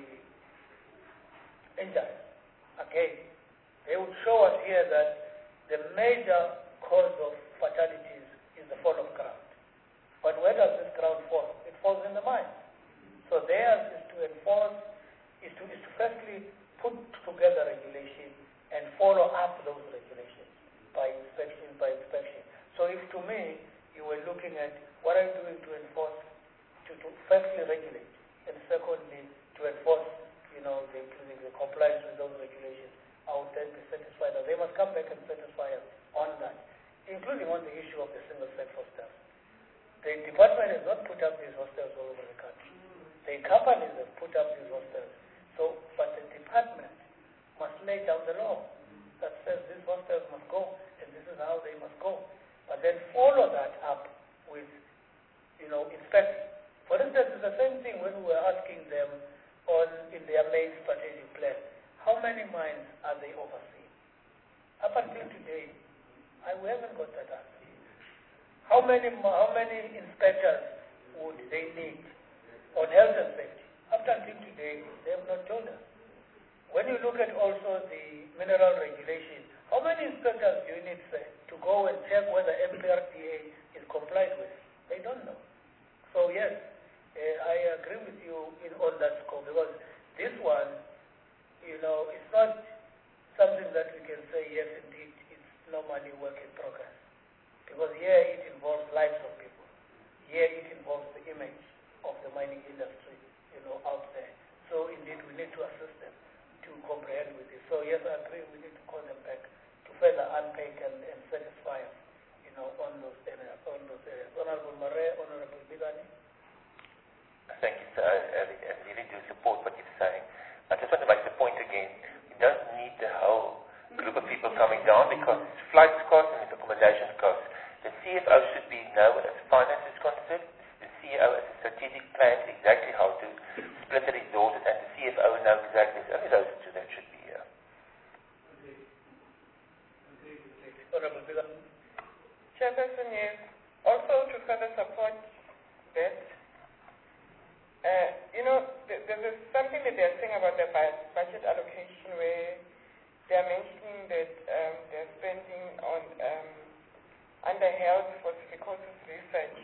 injuries, again, they would show us here that the major cause of fatalities is the fall of ground. But where does this ground fall? It falls in the mine. So theirs is to enforce, is to, is to firstly put together regulation and follow up those regulations by inspection, by inspection. So if to me, you were looking at what are you doing to enforce, to, to firstly regulate, and secondly, to enforce, you know, the, the compliance with those regulations, I would then be satisfied that they must come back and satisfy us on that, including on the issue of the single-sex hostels. The department has not put up these hostels all over the country. The companies have put up these hostels. So, but the department must lay down the law that says these hostels must go, and this is how they must go. But then follow that up with, you know, inspection. For instance, it's the same thing when we were asking them on in their main strategic plan. How many mines are they overseeing? Up until today, I, we haven't got that answer. How many, how many inspectors would they need on health and safety? Up until today, they have not told us. When you look at also the mineral regulation, how many inspectors do you need, say, to go and check whether M P R D A is complied with? They don't know. So yes, uh, I agree with you in on that score, because this one, you know, it's not something that we can say, yes, indeed, it's normally work in progress. Because here it involves lives of people. Here it involves the image of the mining industry, you know, out there. So indeed, we need to assist them to comprehend with this. So yes, I agree, we need to call them back to further unpack and, and satisfy us, you know, on those areas. On those areas. Honorable Marais, Honorable Bigani. Thank you, sir. I, I really do support what you're saying. I just want to make the point again. You don't need the whole group of people coming down, because it's flight costs and it's accommodation costs. The C F O should be known as finance is concerned. The C E O as a strategic plan exactly how to split the resources, and the C F O knows exactly. It's only those two that should be here. Chairperson, yes. Also to further support that, uh, you know, th there's something that they're saying about the budget allocation where they're mentioning that um, they're spending on um, under health for silicosis research,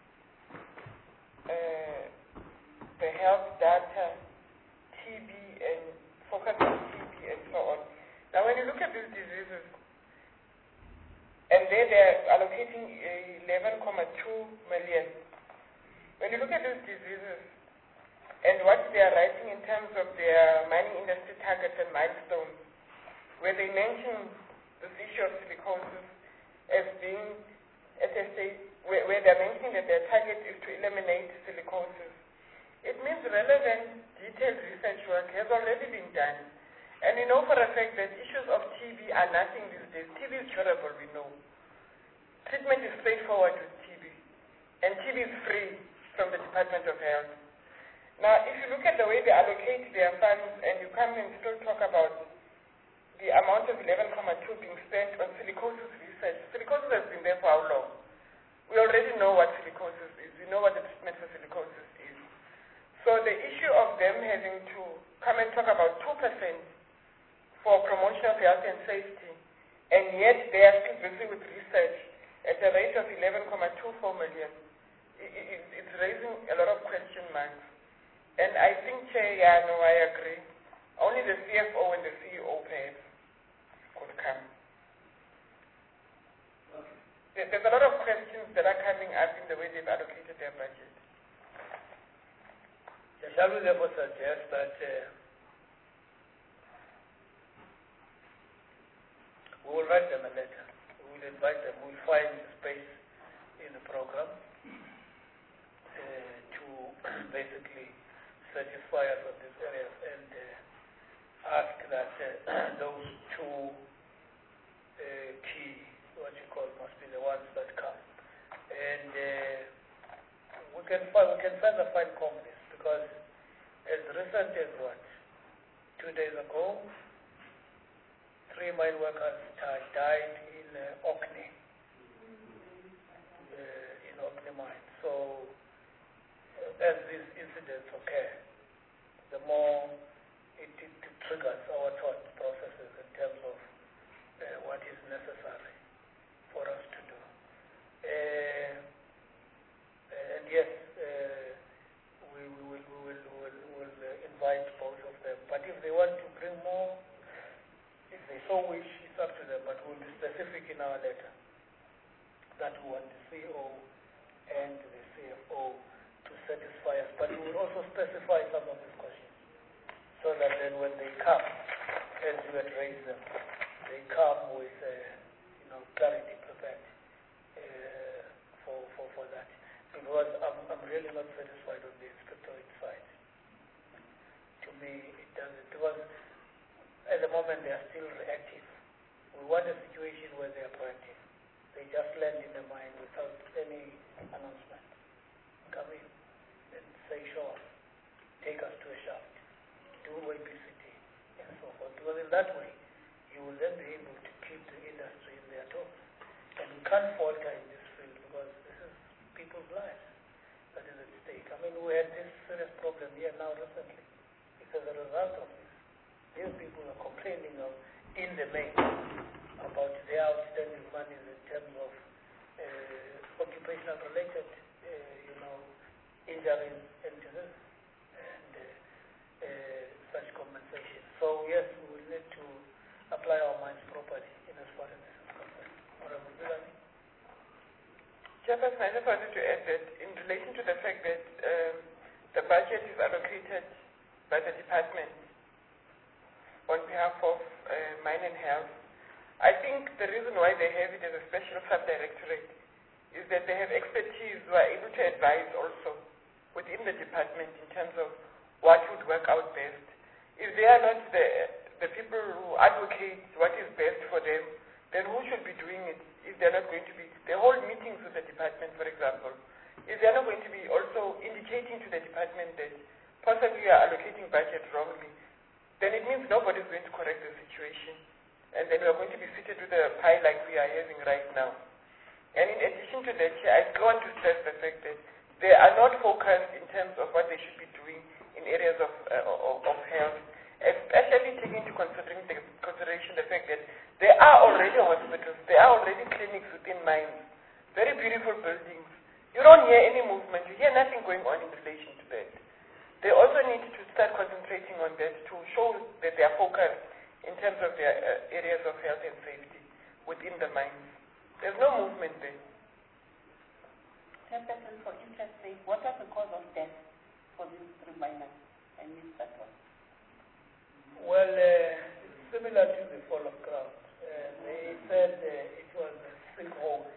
uh, the health data, T B, and focus on T B and so on. Now, when you look at these diseases, and there they're allocating eleven point two million. When you look at these diseases and what they are writing in terms of their mining industry targets and milestones, where they mention this issue of silicosis as being at a stage where, where they're mentioning that their target is to eliminate silicosis. It means relevant, detailed research work has already been done. And we know for a fact that issues of T B are nothing these days. T B is curable, we know. Treatment is straightforward with T B. And T B is free from the Department of Health. Now, if you look at the way they allocate their funds and you come and still talk about the amount of eleven point two being spent on silicosis research, silicosis has been there for how long? We already know what silicosis is. We know what the treatment for silicosis is. So the issue of them having to come and talk about two percent for promotion of health and safety, and yet they are still busy with research at a rate of eleven point two four million. It, it, it's raising a lot of question marks. And I think, Chair, yeah, no, I agree. Only the C F O and the C E O perhaps could come. There, there's a lot of questions that are coming up in the way they've allocated their budget. Shall we therefore suggest that uh, we will write them a letter, we will invite them, we will find space in the program uh, to basically satisfy us on these areas and uh, ask that uh, those two uh, key, what you call, must be the ones that come. And uh, we can find, we can further find companies, because as recent as what, two days ago, three mine workers died in uh, Orkney, uh, in Orkney mine. So uh, as these incidents occur, the more it, it, it triggers our thought processes in terms of uh, what is necessary for us to do. Uh, and yes, uh, we, we will, we will, we will, we will uh, invite both of them. But if they want to bring more, if they so wish, it's up to them. But we'll be specific in our letter that we want the C E O and the C F O to satisfy us. But we will also specify some of these questions, so that then when they come, as you had raised them, they come with uh, you know, clarity prepared uh, for, for, for that. Because I'm, I'm really not satisfied on the inspectorate side. To me, it doesn't, because at the moment they are still reactive. We want a situation where they are proactive. They just land in the mine without any announcement. Come in and say, show us, take us to a shaft, do A B C D, and so forth. Because in that way, you will then be able to keep the industry in their toes. And we can't falter in this field, because this is people's lives that is at stake. I mean, we had this serious problem here now recently. It's as a result of this. These people are complaining of, in the main, about their outstanding monies in terms of uh, occupational related, uh, you know, injuries and disease and uh, uh, such compensation. So yes, we will need to apply our minds properly in as far as this is concerned. Honorable Bilani. Chairperson, I just wanted to add that in relation to the fact that um, the budget is allocated by the department on behalf of uh, Mine and Health, I think the reason why they have it as a special subdirectorate is that they have expertise who are able to advise also within the department in terms of what would work out best. If they are not the, the people who advocate what is best for them, then who should be doing it if they're not going to be? They hold meetings with the department, for example. If they're not going to be also indicating to the department that possibly you are allocating budget wrongly, then it means nobody's going to correct the situation. And then we're going to be seated with a pie like we are having right now. And in addition to that, I still want to stress the fact that they are not focused in terms of what they should be doing in areas of, uh, of, of health, especially taking into considering the, consideration the fact that there are already hospitals, there are already clinics within mines, very beautiful buildings. You don't hear any movement, you hear nothing going on in relation to that. They also need to start concentrating on that to show that they are focused in terms of their uh, areas of health and safety within the mines. There's no movement there. Chairperson, for interest sake, what was the cause of death for these three miners? I missed that one. Well, uh, similar to the fall of ground. Uh, they said uh, it was a sinkhole.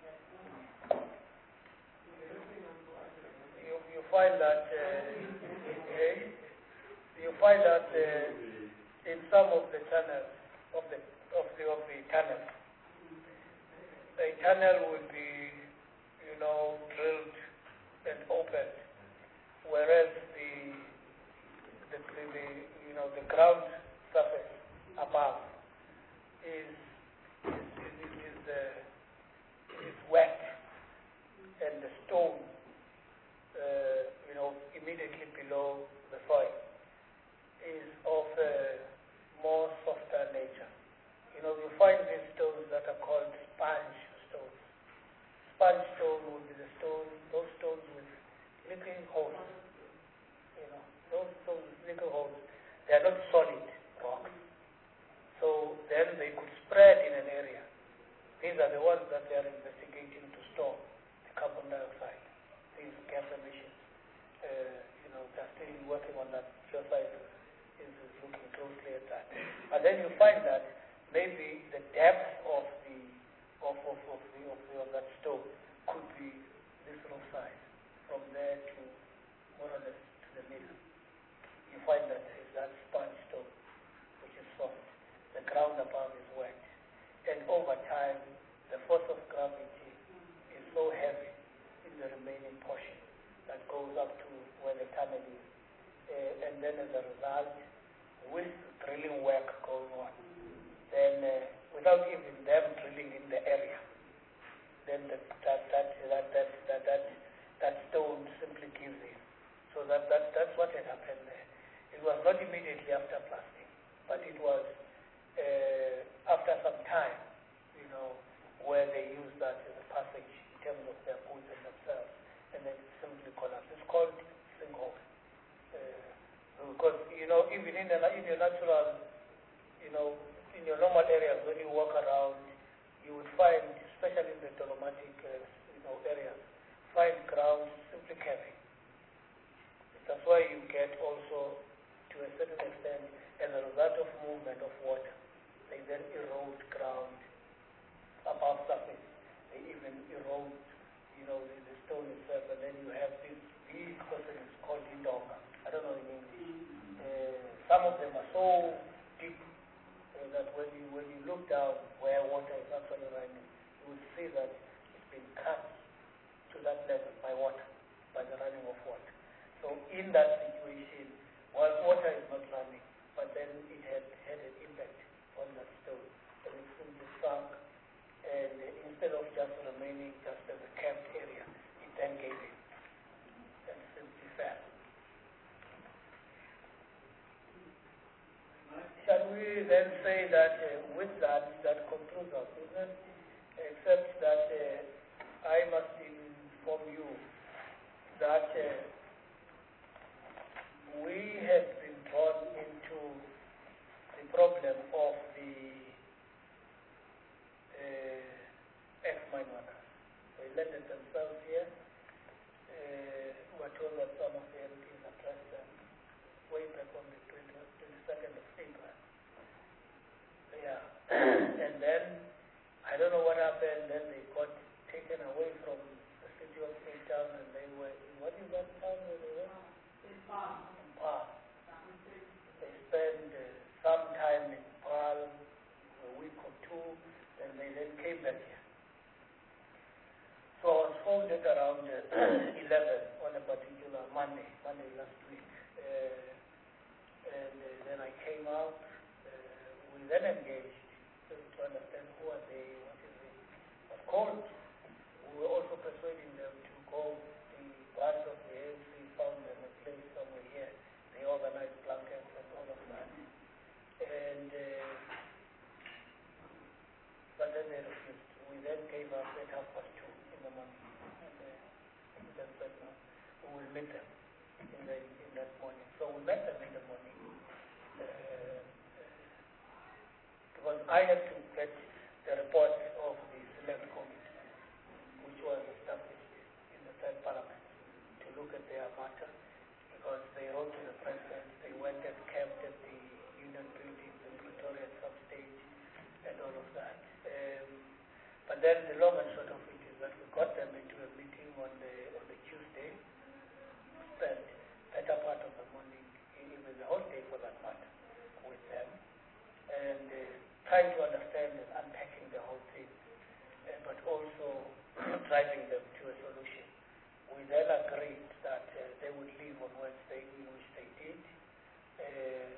You, you find that uh, you find that uh, in some of the tunnels of the of the of the tunnels, a tunnel will be, you know, drilled and opened, whereas the the, the, the you know the ground surface above is is is, is, uh, is wet, and the stone uh, you know immediately below the soil is of a more softer nature. You know, you find these stones that are called sponge stones. that they are investigating to store the carbon dioxide, these gas emissions. Uh, you know, they're still working on that. Geoscience is, is looking closely at that. And then you find that maybe the depth of the of, of, of, the, of, the, of that stone could be this roof size, from there to more or less to the middle. You find that there is that sponge stone, which is soft. The ground above is wet. And over time, the force of gravity is so heavy in the remaining portion that goes up to where the tunnel is. Uh, and then as a result, with drilling work going on, then uh, without even them drilling in the area, then the, that, that, that, that, that, that, that stone simply gives in. So that, that, that's what had happened there. It was not immediately after blasting, but it was uh, after some time, you know, where they used that as a passage in terms of their goods and themselves, and then it simply collapsed. It's called sinkhole. Uh, because, you know, even in, the, in your natural, you know, in your normal areas, when you walk around, you would find, especially in the dolomitic, uh, you know, areas, find ground simply heavy. That's why you get also, to a certain extent, as a result of movement of water, they then erode ground above surface. They even erode, you know, the, the stone itself, and then you have this big person is called indonga. I don't know in English. Uh, some of them are so deep uh, that when you when you look down where water is actually running, you will see that it's been cut to that level by water, by the running of water. So in that situation, while water is not running, but then it had had an impact on that stone, and it simply sunk, and uh, instead of just remaining just as a camped area, it then gave in and simply fell. Shall we then say that uh, with that, that concludes our business, except that uh, I must inform you that uh, we have been drawn into the problem of the uh, ex-mine workers. They landed themselves here. Uh, we're told that some of the M Ps addressed them way back on the twenty-second of April. Yeah. And then, I don't know what happened, then they got taken away from the city of Cape Town, and they were, what is that town where they were? Paarl. They spent uh, some time in Paarl, a week or two, and they then came back here. So I was phoned at around uh, eleven on a particular Monday, Monday last week. Uh, and uh, then I came out. Uh, we then engaged to, to understand who are they, what is it. Of course, we were also persuading them to go. The branch of the A N C found them a place somewhere here. They organized blankets and all of that. And uh, but then they refused. We then came up at half past two in the morning. And uh, then said, no, we will meet them in, the, in that morning. So we met them in the morning. Uh, because I had to get the report of the select committee, which was established in the third parliament, to look at their matter, because they wrote to the president, they went and camped at the union buildings in Pretoria at some stage, and all of that. Um, but then the long and short of it is that we got them into a meeting on the on the Tuesday, spent better part of the morning, even the whole day for that matter, with them, and uh, trying to understand and unpacking the whole thing, uh, but also driving them to a solution. We then agreed that uh, they would leave on Wednesday, in which they did. Uh,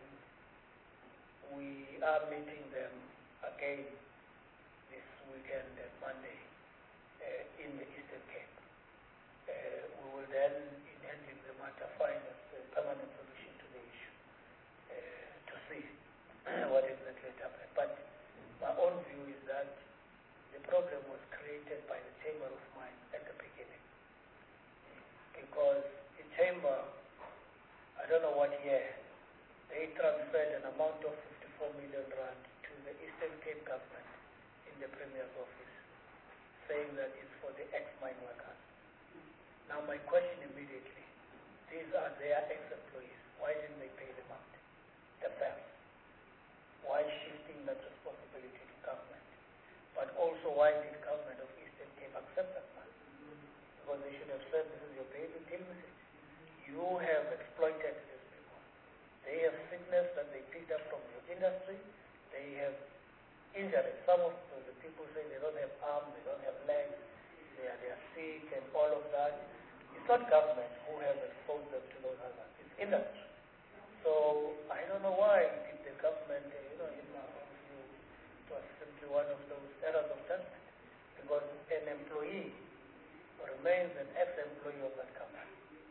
we are meeting them again this weekend, uh, Monday, uh, in the Eastern Cape. Uh, we will then, in handling the matter, find a permanent solution to the issue uh, to see what exactly happened. But my own view is that the problem was created by the Chamber of Mines at the beginning. Because the Chamber, I don't know what year, they transferred an amount of fifty-four million rand to the Eastern Cape government in the Premier's office. saying that it's for the ex-mine workers. Now my question immediately, these are their ex-employees. Why didn't they pay them out themselves? Why shifting that responsibility to government? But also, why did government of Eastern Cape accept that money? Because they should have said, this is your baby, deal with it. You have exploited these people. They have sickness that they picked up from your industry. They have injuries. Some of the people say they don't have arms, they don't have legs, they are, they are sick and all of that. It's not government who has exposed them to those hazards. It's industry. So I don't know why did the government, uh, you know, in my own view, it was simply one of those errors of judgment. Because an employee remains an ex-employee of that company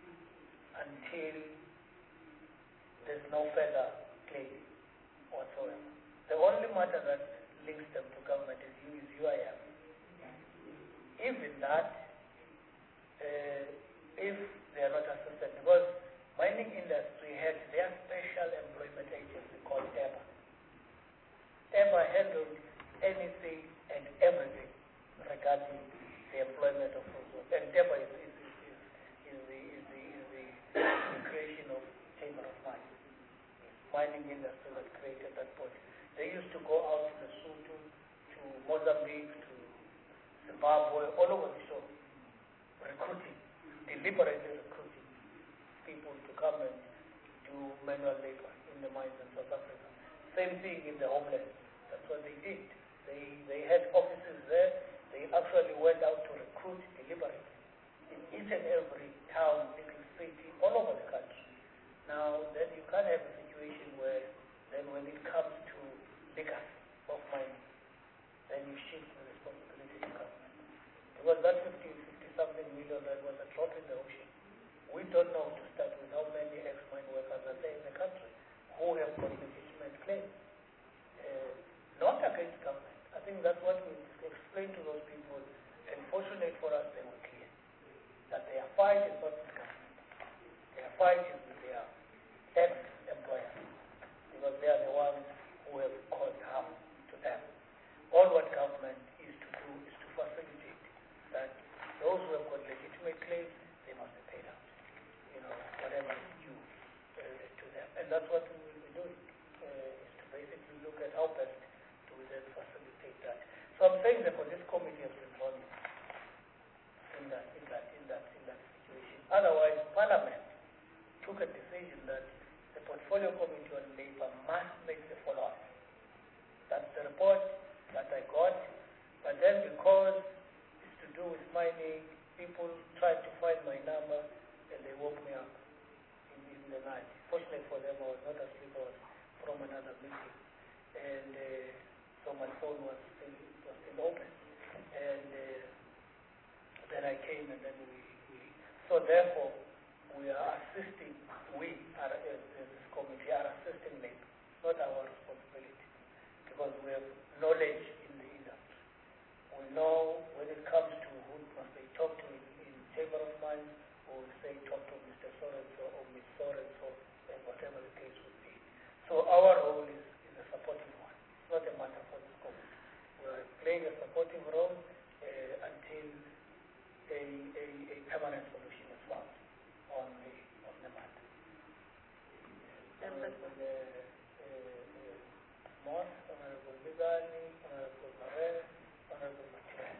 until there's no further claim whatsoever. The only matter that links them to government is you is U I F. Even that, uh, if they are not assisted, because mining industry had their special employment agency called E B A. E B A handled anything and everything regarding the employment of those. And E B A is, is, is, is, is, the, is, the, is the, the creation of Chamber of Mines. It's mining industry that created that body. They used to go out to Lesotho, to Mozambique, to Zimbabwe, all over the show, recruiting, deliberately recruiting people to come and do manual labor in the mines in South Africa. Same thing in the homeland. That's what they did. They they had offices there. They actually went out to recruit deliberately in each and every town, little city, all over the country. Now, then you can't have a situation where then when it comes to legacy of mining, then you shift the responsibility to government. Because that fifty, fifty something million that was a drop in the ocean. We don't know to start with how many ex-mine workers are there in the country who have got legitimate claims. Uh, not against government. I think that's what we explained to those people. And fortunate for us, they were clear that their fight is not with government. Their fight is with their ex-employers, because they are the ones who have caused harm to them. All what government is to do is to facilitate that those who have got legitimate claims, they must be paid out. You know, whatever is due uh, to them. And that's what we will be doing, uh, is to basically look at how best do we then facilitate that. So I'm saying that for this committee has been run in that, in that, in that, in that situation. Otherwise, Parliament took a decision that the Portfolio Committee on Labour must make the follow-up. That's the report that I got. But then because it's to do with mining, people tried to find my number and they woke me up in, in the night. Fortunately for them, I was not asleep, I was from another meeting. And uh, so my phone was still, was still open. And uh, then I came and then we, we so therefore, we are assisting, we are, as this committee are assisting them, not our responsibility, because we have knowledge in the industry. We know when it comes to who must they talk to in, in Chamber of Mines, or say talk to Mister Sorenso or Miz Sorenso, and whatever the case would be. So our role is, is a supporting one. It's not a matter for this committee. We are playing a supporting role uh, until a, a, a permanent solution is found on the, on the matter. Honorable uh, uh, Moss, Honorable Mizani, Honorable Marel, Honorable Machel.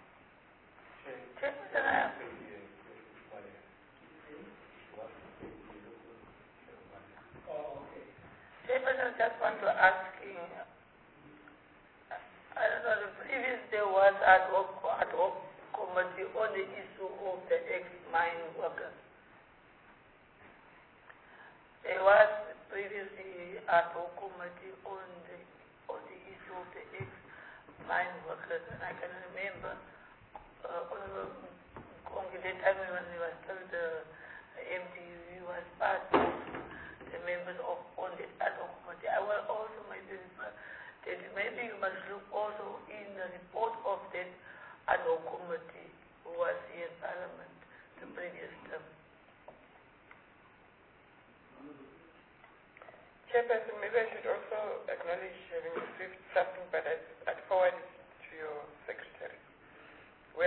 Oh, okay. Chairman, I just want to ask you, I don't know, the previous there was ad hoc, ad hoc committee on the issue of the ex-mine workers. There was previously ad hoc committee on the on the issue of the ex-mine workers, and I can remember uh, on the time when we were still the M D, we was part of the members of on the ad hoc committee. I will also maybe refer that maybe you must look also in the report of that ad hoc committee who was here in Parliament the previous term. Chairperson, maybe I should also acknowledge having received something, but I'd, I'd forward it to your secretary.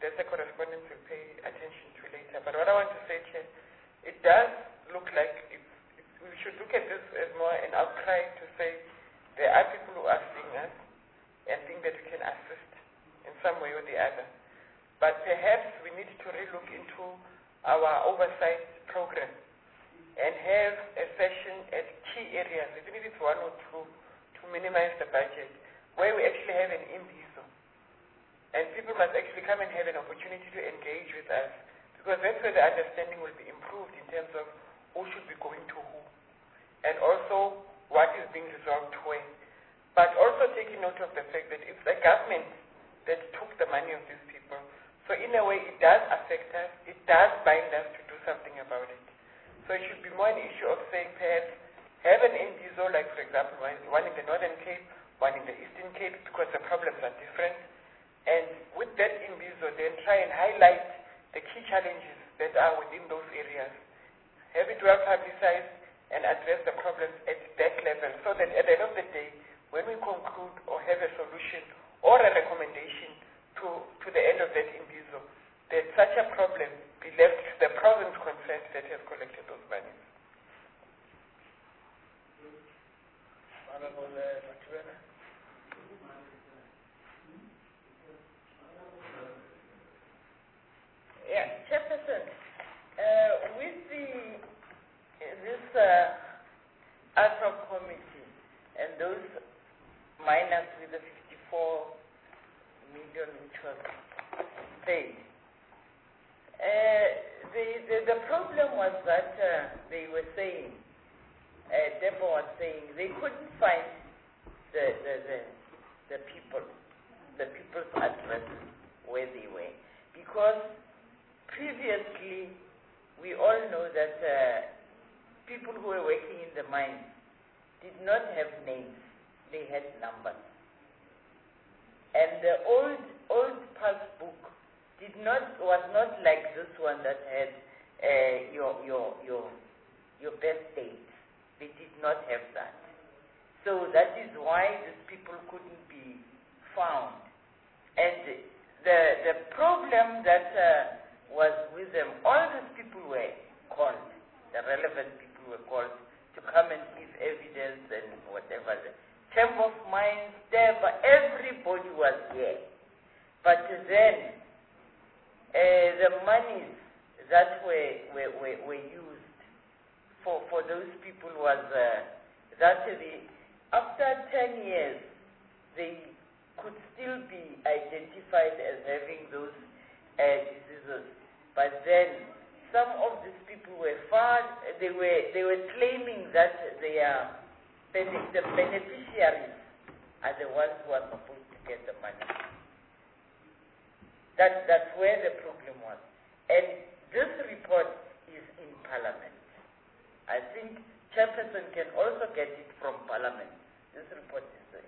that's a correspondence we'll pay attention to later. But what I want to say here, it does look like it's, it's, we should look at this as more an outcry to say there are people who are seeing us and think that we can assist in some way or the other. But perhaps we need to relook into our oversight program and have a session at key areas, even if it's one or two, to minimize the budget, where we actually have an imbizo. And people must actually come and have an opportunity to engage with us, because that's where the understanding will be improved in terms of who should be going to who, and also what is being resolved where. But also taking note of the fact that it's the government that took the money of these people. So in a way, it does affect us, it does bind us to do something about it. So it should be more an issue of saying perhaps have an imbizo, like for example, one in the Northern Cape, one in the Eastern Cape, because the problems are different. And with that imbizo, then try and highlight the key challenges that are within those areas. Have it well publicized and address the problems at that level, so that at the end of the day, when we conclude or have a solution or a recommendation to, to the end of that imbizo, that such a problem be left to the province concerned that has collected those monies. Honorable uh, Maturana. Yeah, Chairperson, uh, with the this uh, ad hoc committee and those minus with the fifty-four million which was paid, uh, the, the the problem was that uh, they were saying, uh, Deborah was saying, they couldn't find the the the, the people, the people's addresses where they were, because previously, we all know that uh, people who were working in the mines did not have names, they had numbers. And the old old passbook did not was not like this one that had uh, your your your your birth date. They did not have that. So that is why these people couldn't be found. And the the problem that uh, was with them. All these people were called, the relevant people were called to come and give evidence and whatever. The Chamber of Mines, Deba, everybody was here. But then, uh, the monies that were, were, were, were used for, for those people was uh, that the, after ten years, they could still be identified as having those uh, diseases. But then some of these people were far, they were they were claiming that they are the beneficiaries are the ones who are supposed to get the money. That that's where the problem was. And this report is in Parliament. I think Chairperson can also get it from Parliament. This report is there.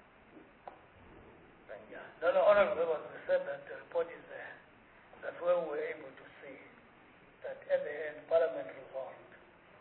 Yeah. No, no, Honorable Members, we said that the report is there. That's where we were able to see that at the end, Parliament resolved,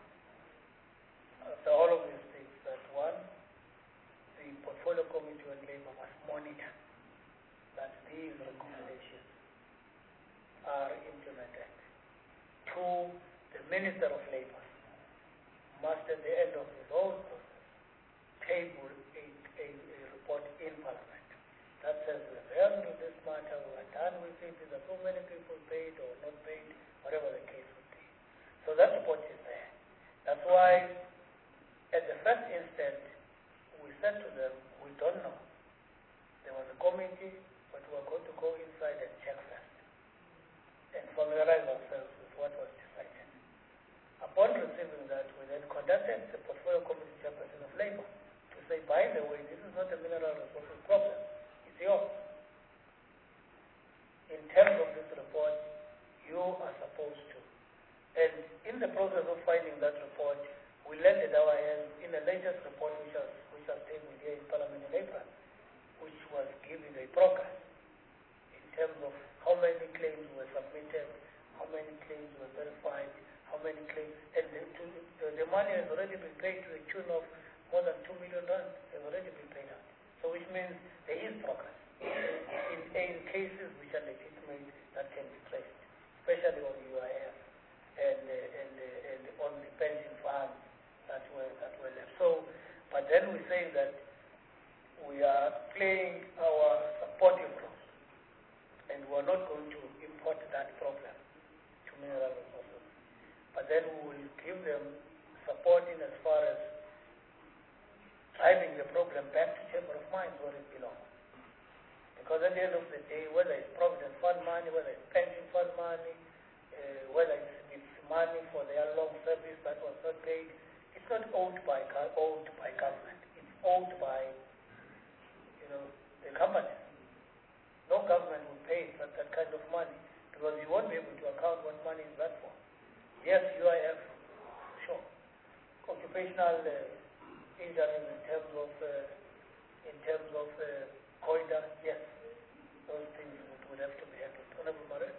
after all of these things, that one, the Portfolio Committee on Labour must monitor that these recommendations are implemented. Two, the Minister of Labour must, at the end of his own process, table a, a, a report in Parliament that says we have heard of this matter, we are done with it, there are so many people paid or not paid, whatever the case would be. So that report is there. That's why, at the first instant, we said to them, we don't know. There was a committee, but we are going to go inside and check first and familiarize ourselves with what was decided. Upon receiving that, we then conducted the Portfolio Committee Chairperson of Labour to say, by the way, this is not a mineral resources problem. Yours. In terms of this report, you are supposed to. And in the process of finding that report, we landed our hands in the latest report which was, which was tabled here in Parliament in April, which was giving a progress in terms of how many claims were submitted, how many claims were verified, how many claims, and the, to, the, the money has already been paid to the tune of more than two million rand has already been paid out. So which means there is progress in, in cases which are legitimate especially on U I F and, uh, and, uh, and on the pension funds that were, that were left. So, but then we say that we are playing our supportive role, and we're not going to import that problem to mineral resources. But then we will give them support in as far as driving the problem back to Chamber of Mines where it belongs. Because at the end of the day, whether it's Provident Fund money, whether it's pension fund money, uh, whether it's, it's money for their long service that was not paid, it's not owned by owned by government. It's owned by, you know, the companies. No government will pay that, that kind of money because you won't be able to account what money is that for. Yes, U I F, sure. Occupational uh, injuries in terms of uh, in terms of uh, corridor, yes, those things would, would have to be handled. Honorable Murray.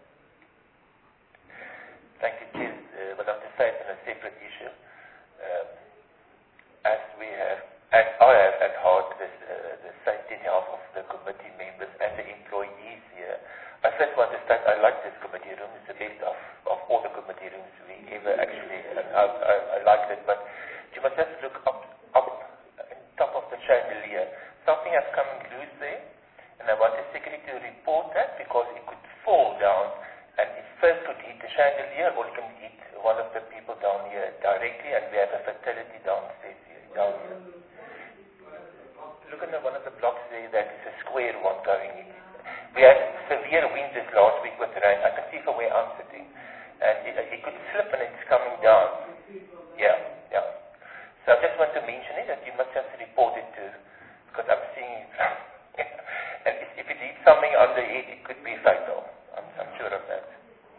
Thank you, Chair. Uh, but I've decided on a separate issue. Um, as we have, as I have at heart this, uh, the safety and health of the committee members and the employees here, I first want to state I like this committee room. It's the best of, of all the committee rooms we ever actually, and I, I, I like it, but you must just look up, up on top of the chandelier. Something has come loose there, and I want the secretary to report that because it could fall down, and it first could hit the chandelier or it can hit one of the people down here directly, and we have a fatality downstairs here, down here. Look at the, one of the blocks there, that is a square one going in. We had severe winds this last week with rain. I can see from where I'm sitting. And it, it could slip and it's coming down. Yeah, yeah. So I just want to mention it, that you must just report it to, because I'm seeing it. And if, if it hits something on the head, it could be fatal. I'm, I'm sure of that.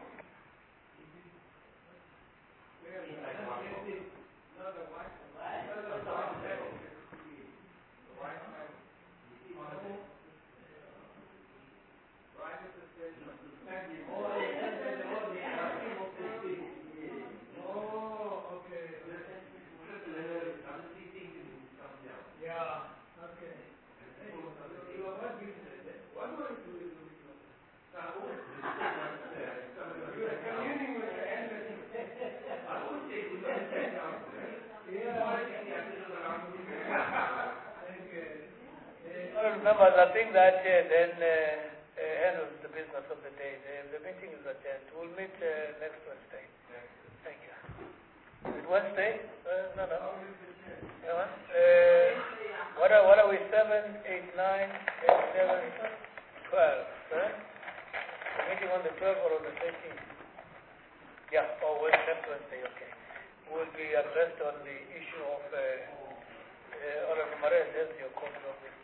Members, I think that uh, then uh, uh, handles the business of the day. The, the meeting is adjourned. We'll meet uh, next Wednesday. Thank you. Is it Wednesday? Uh, no, no. Yeah, uh, what are what are we? Seven, eight, nine, eight, seven, twelve. Huh? The meeting on the twelfth or on the thirteenth? Yeah. Oh, well, next Wednesday. Okay. We'll be addressed on the issue of uh, uh, Honorable Maria, your copy of this.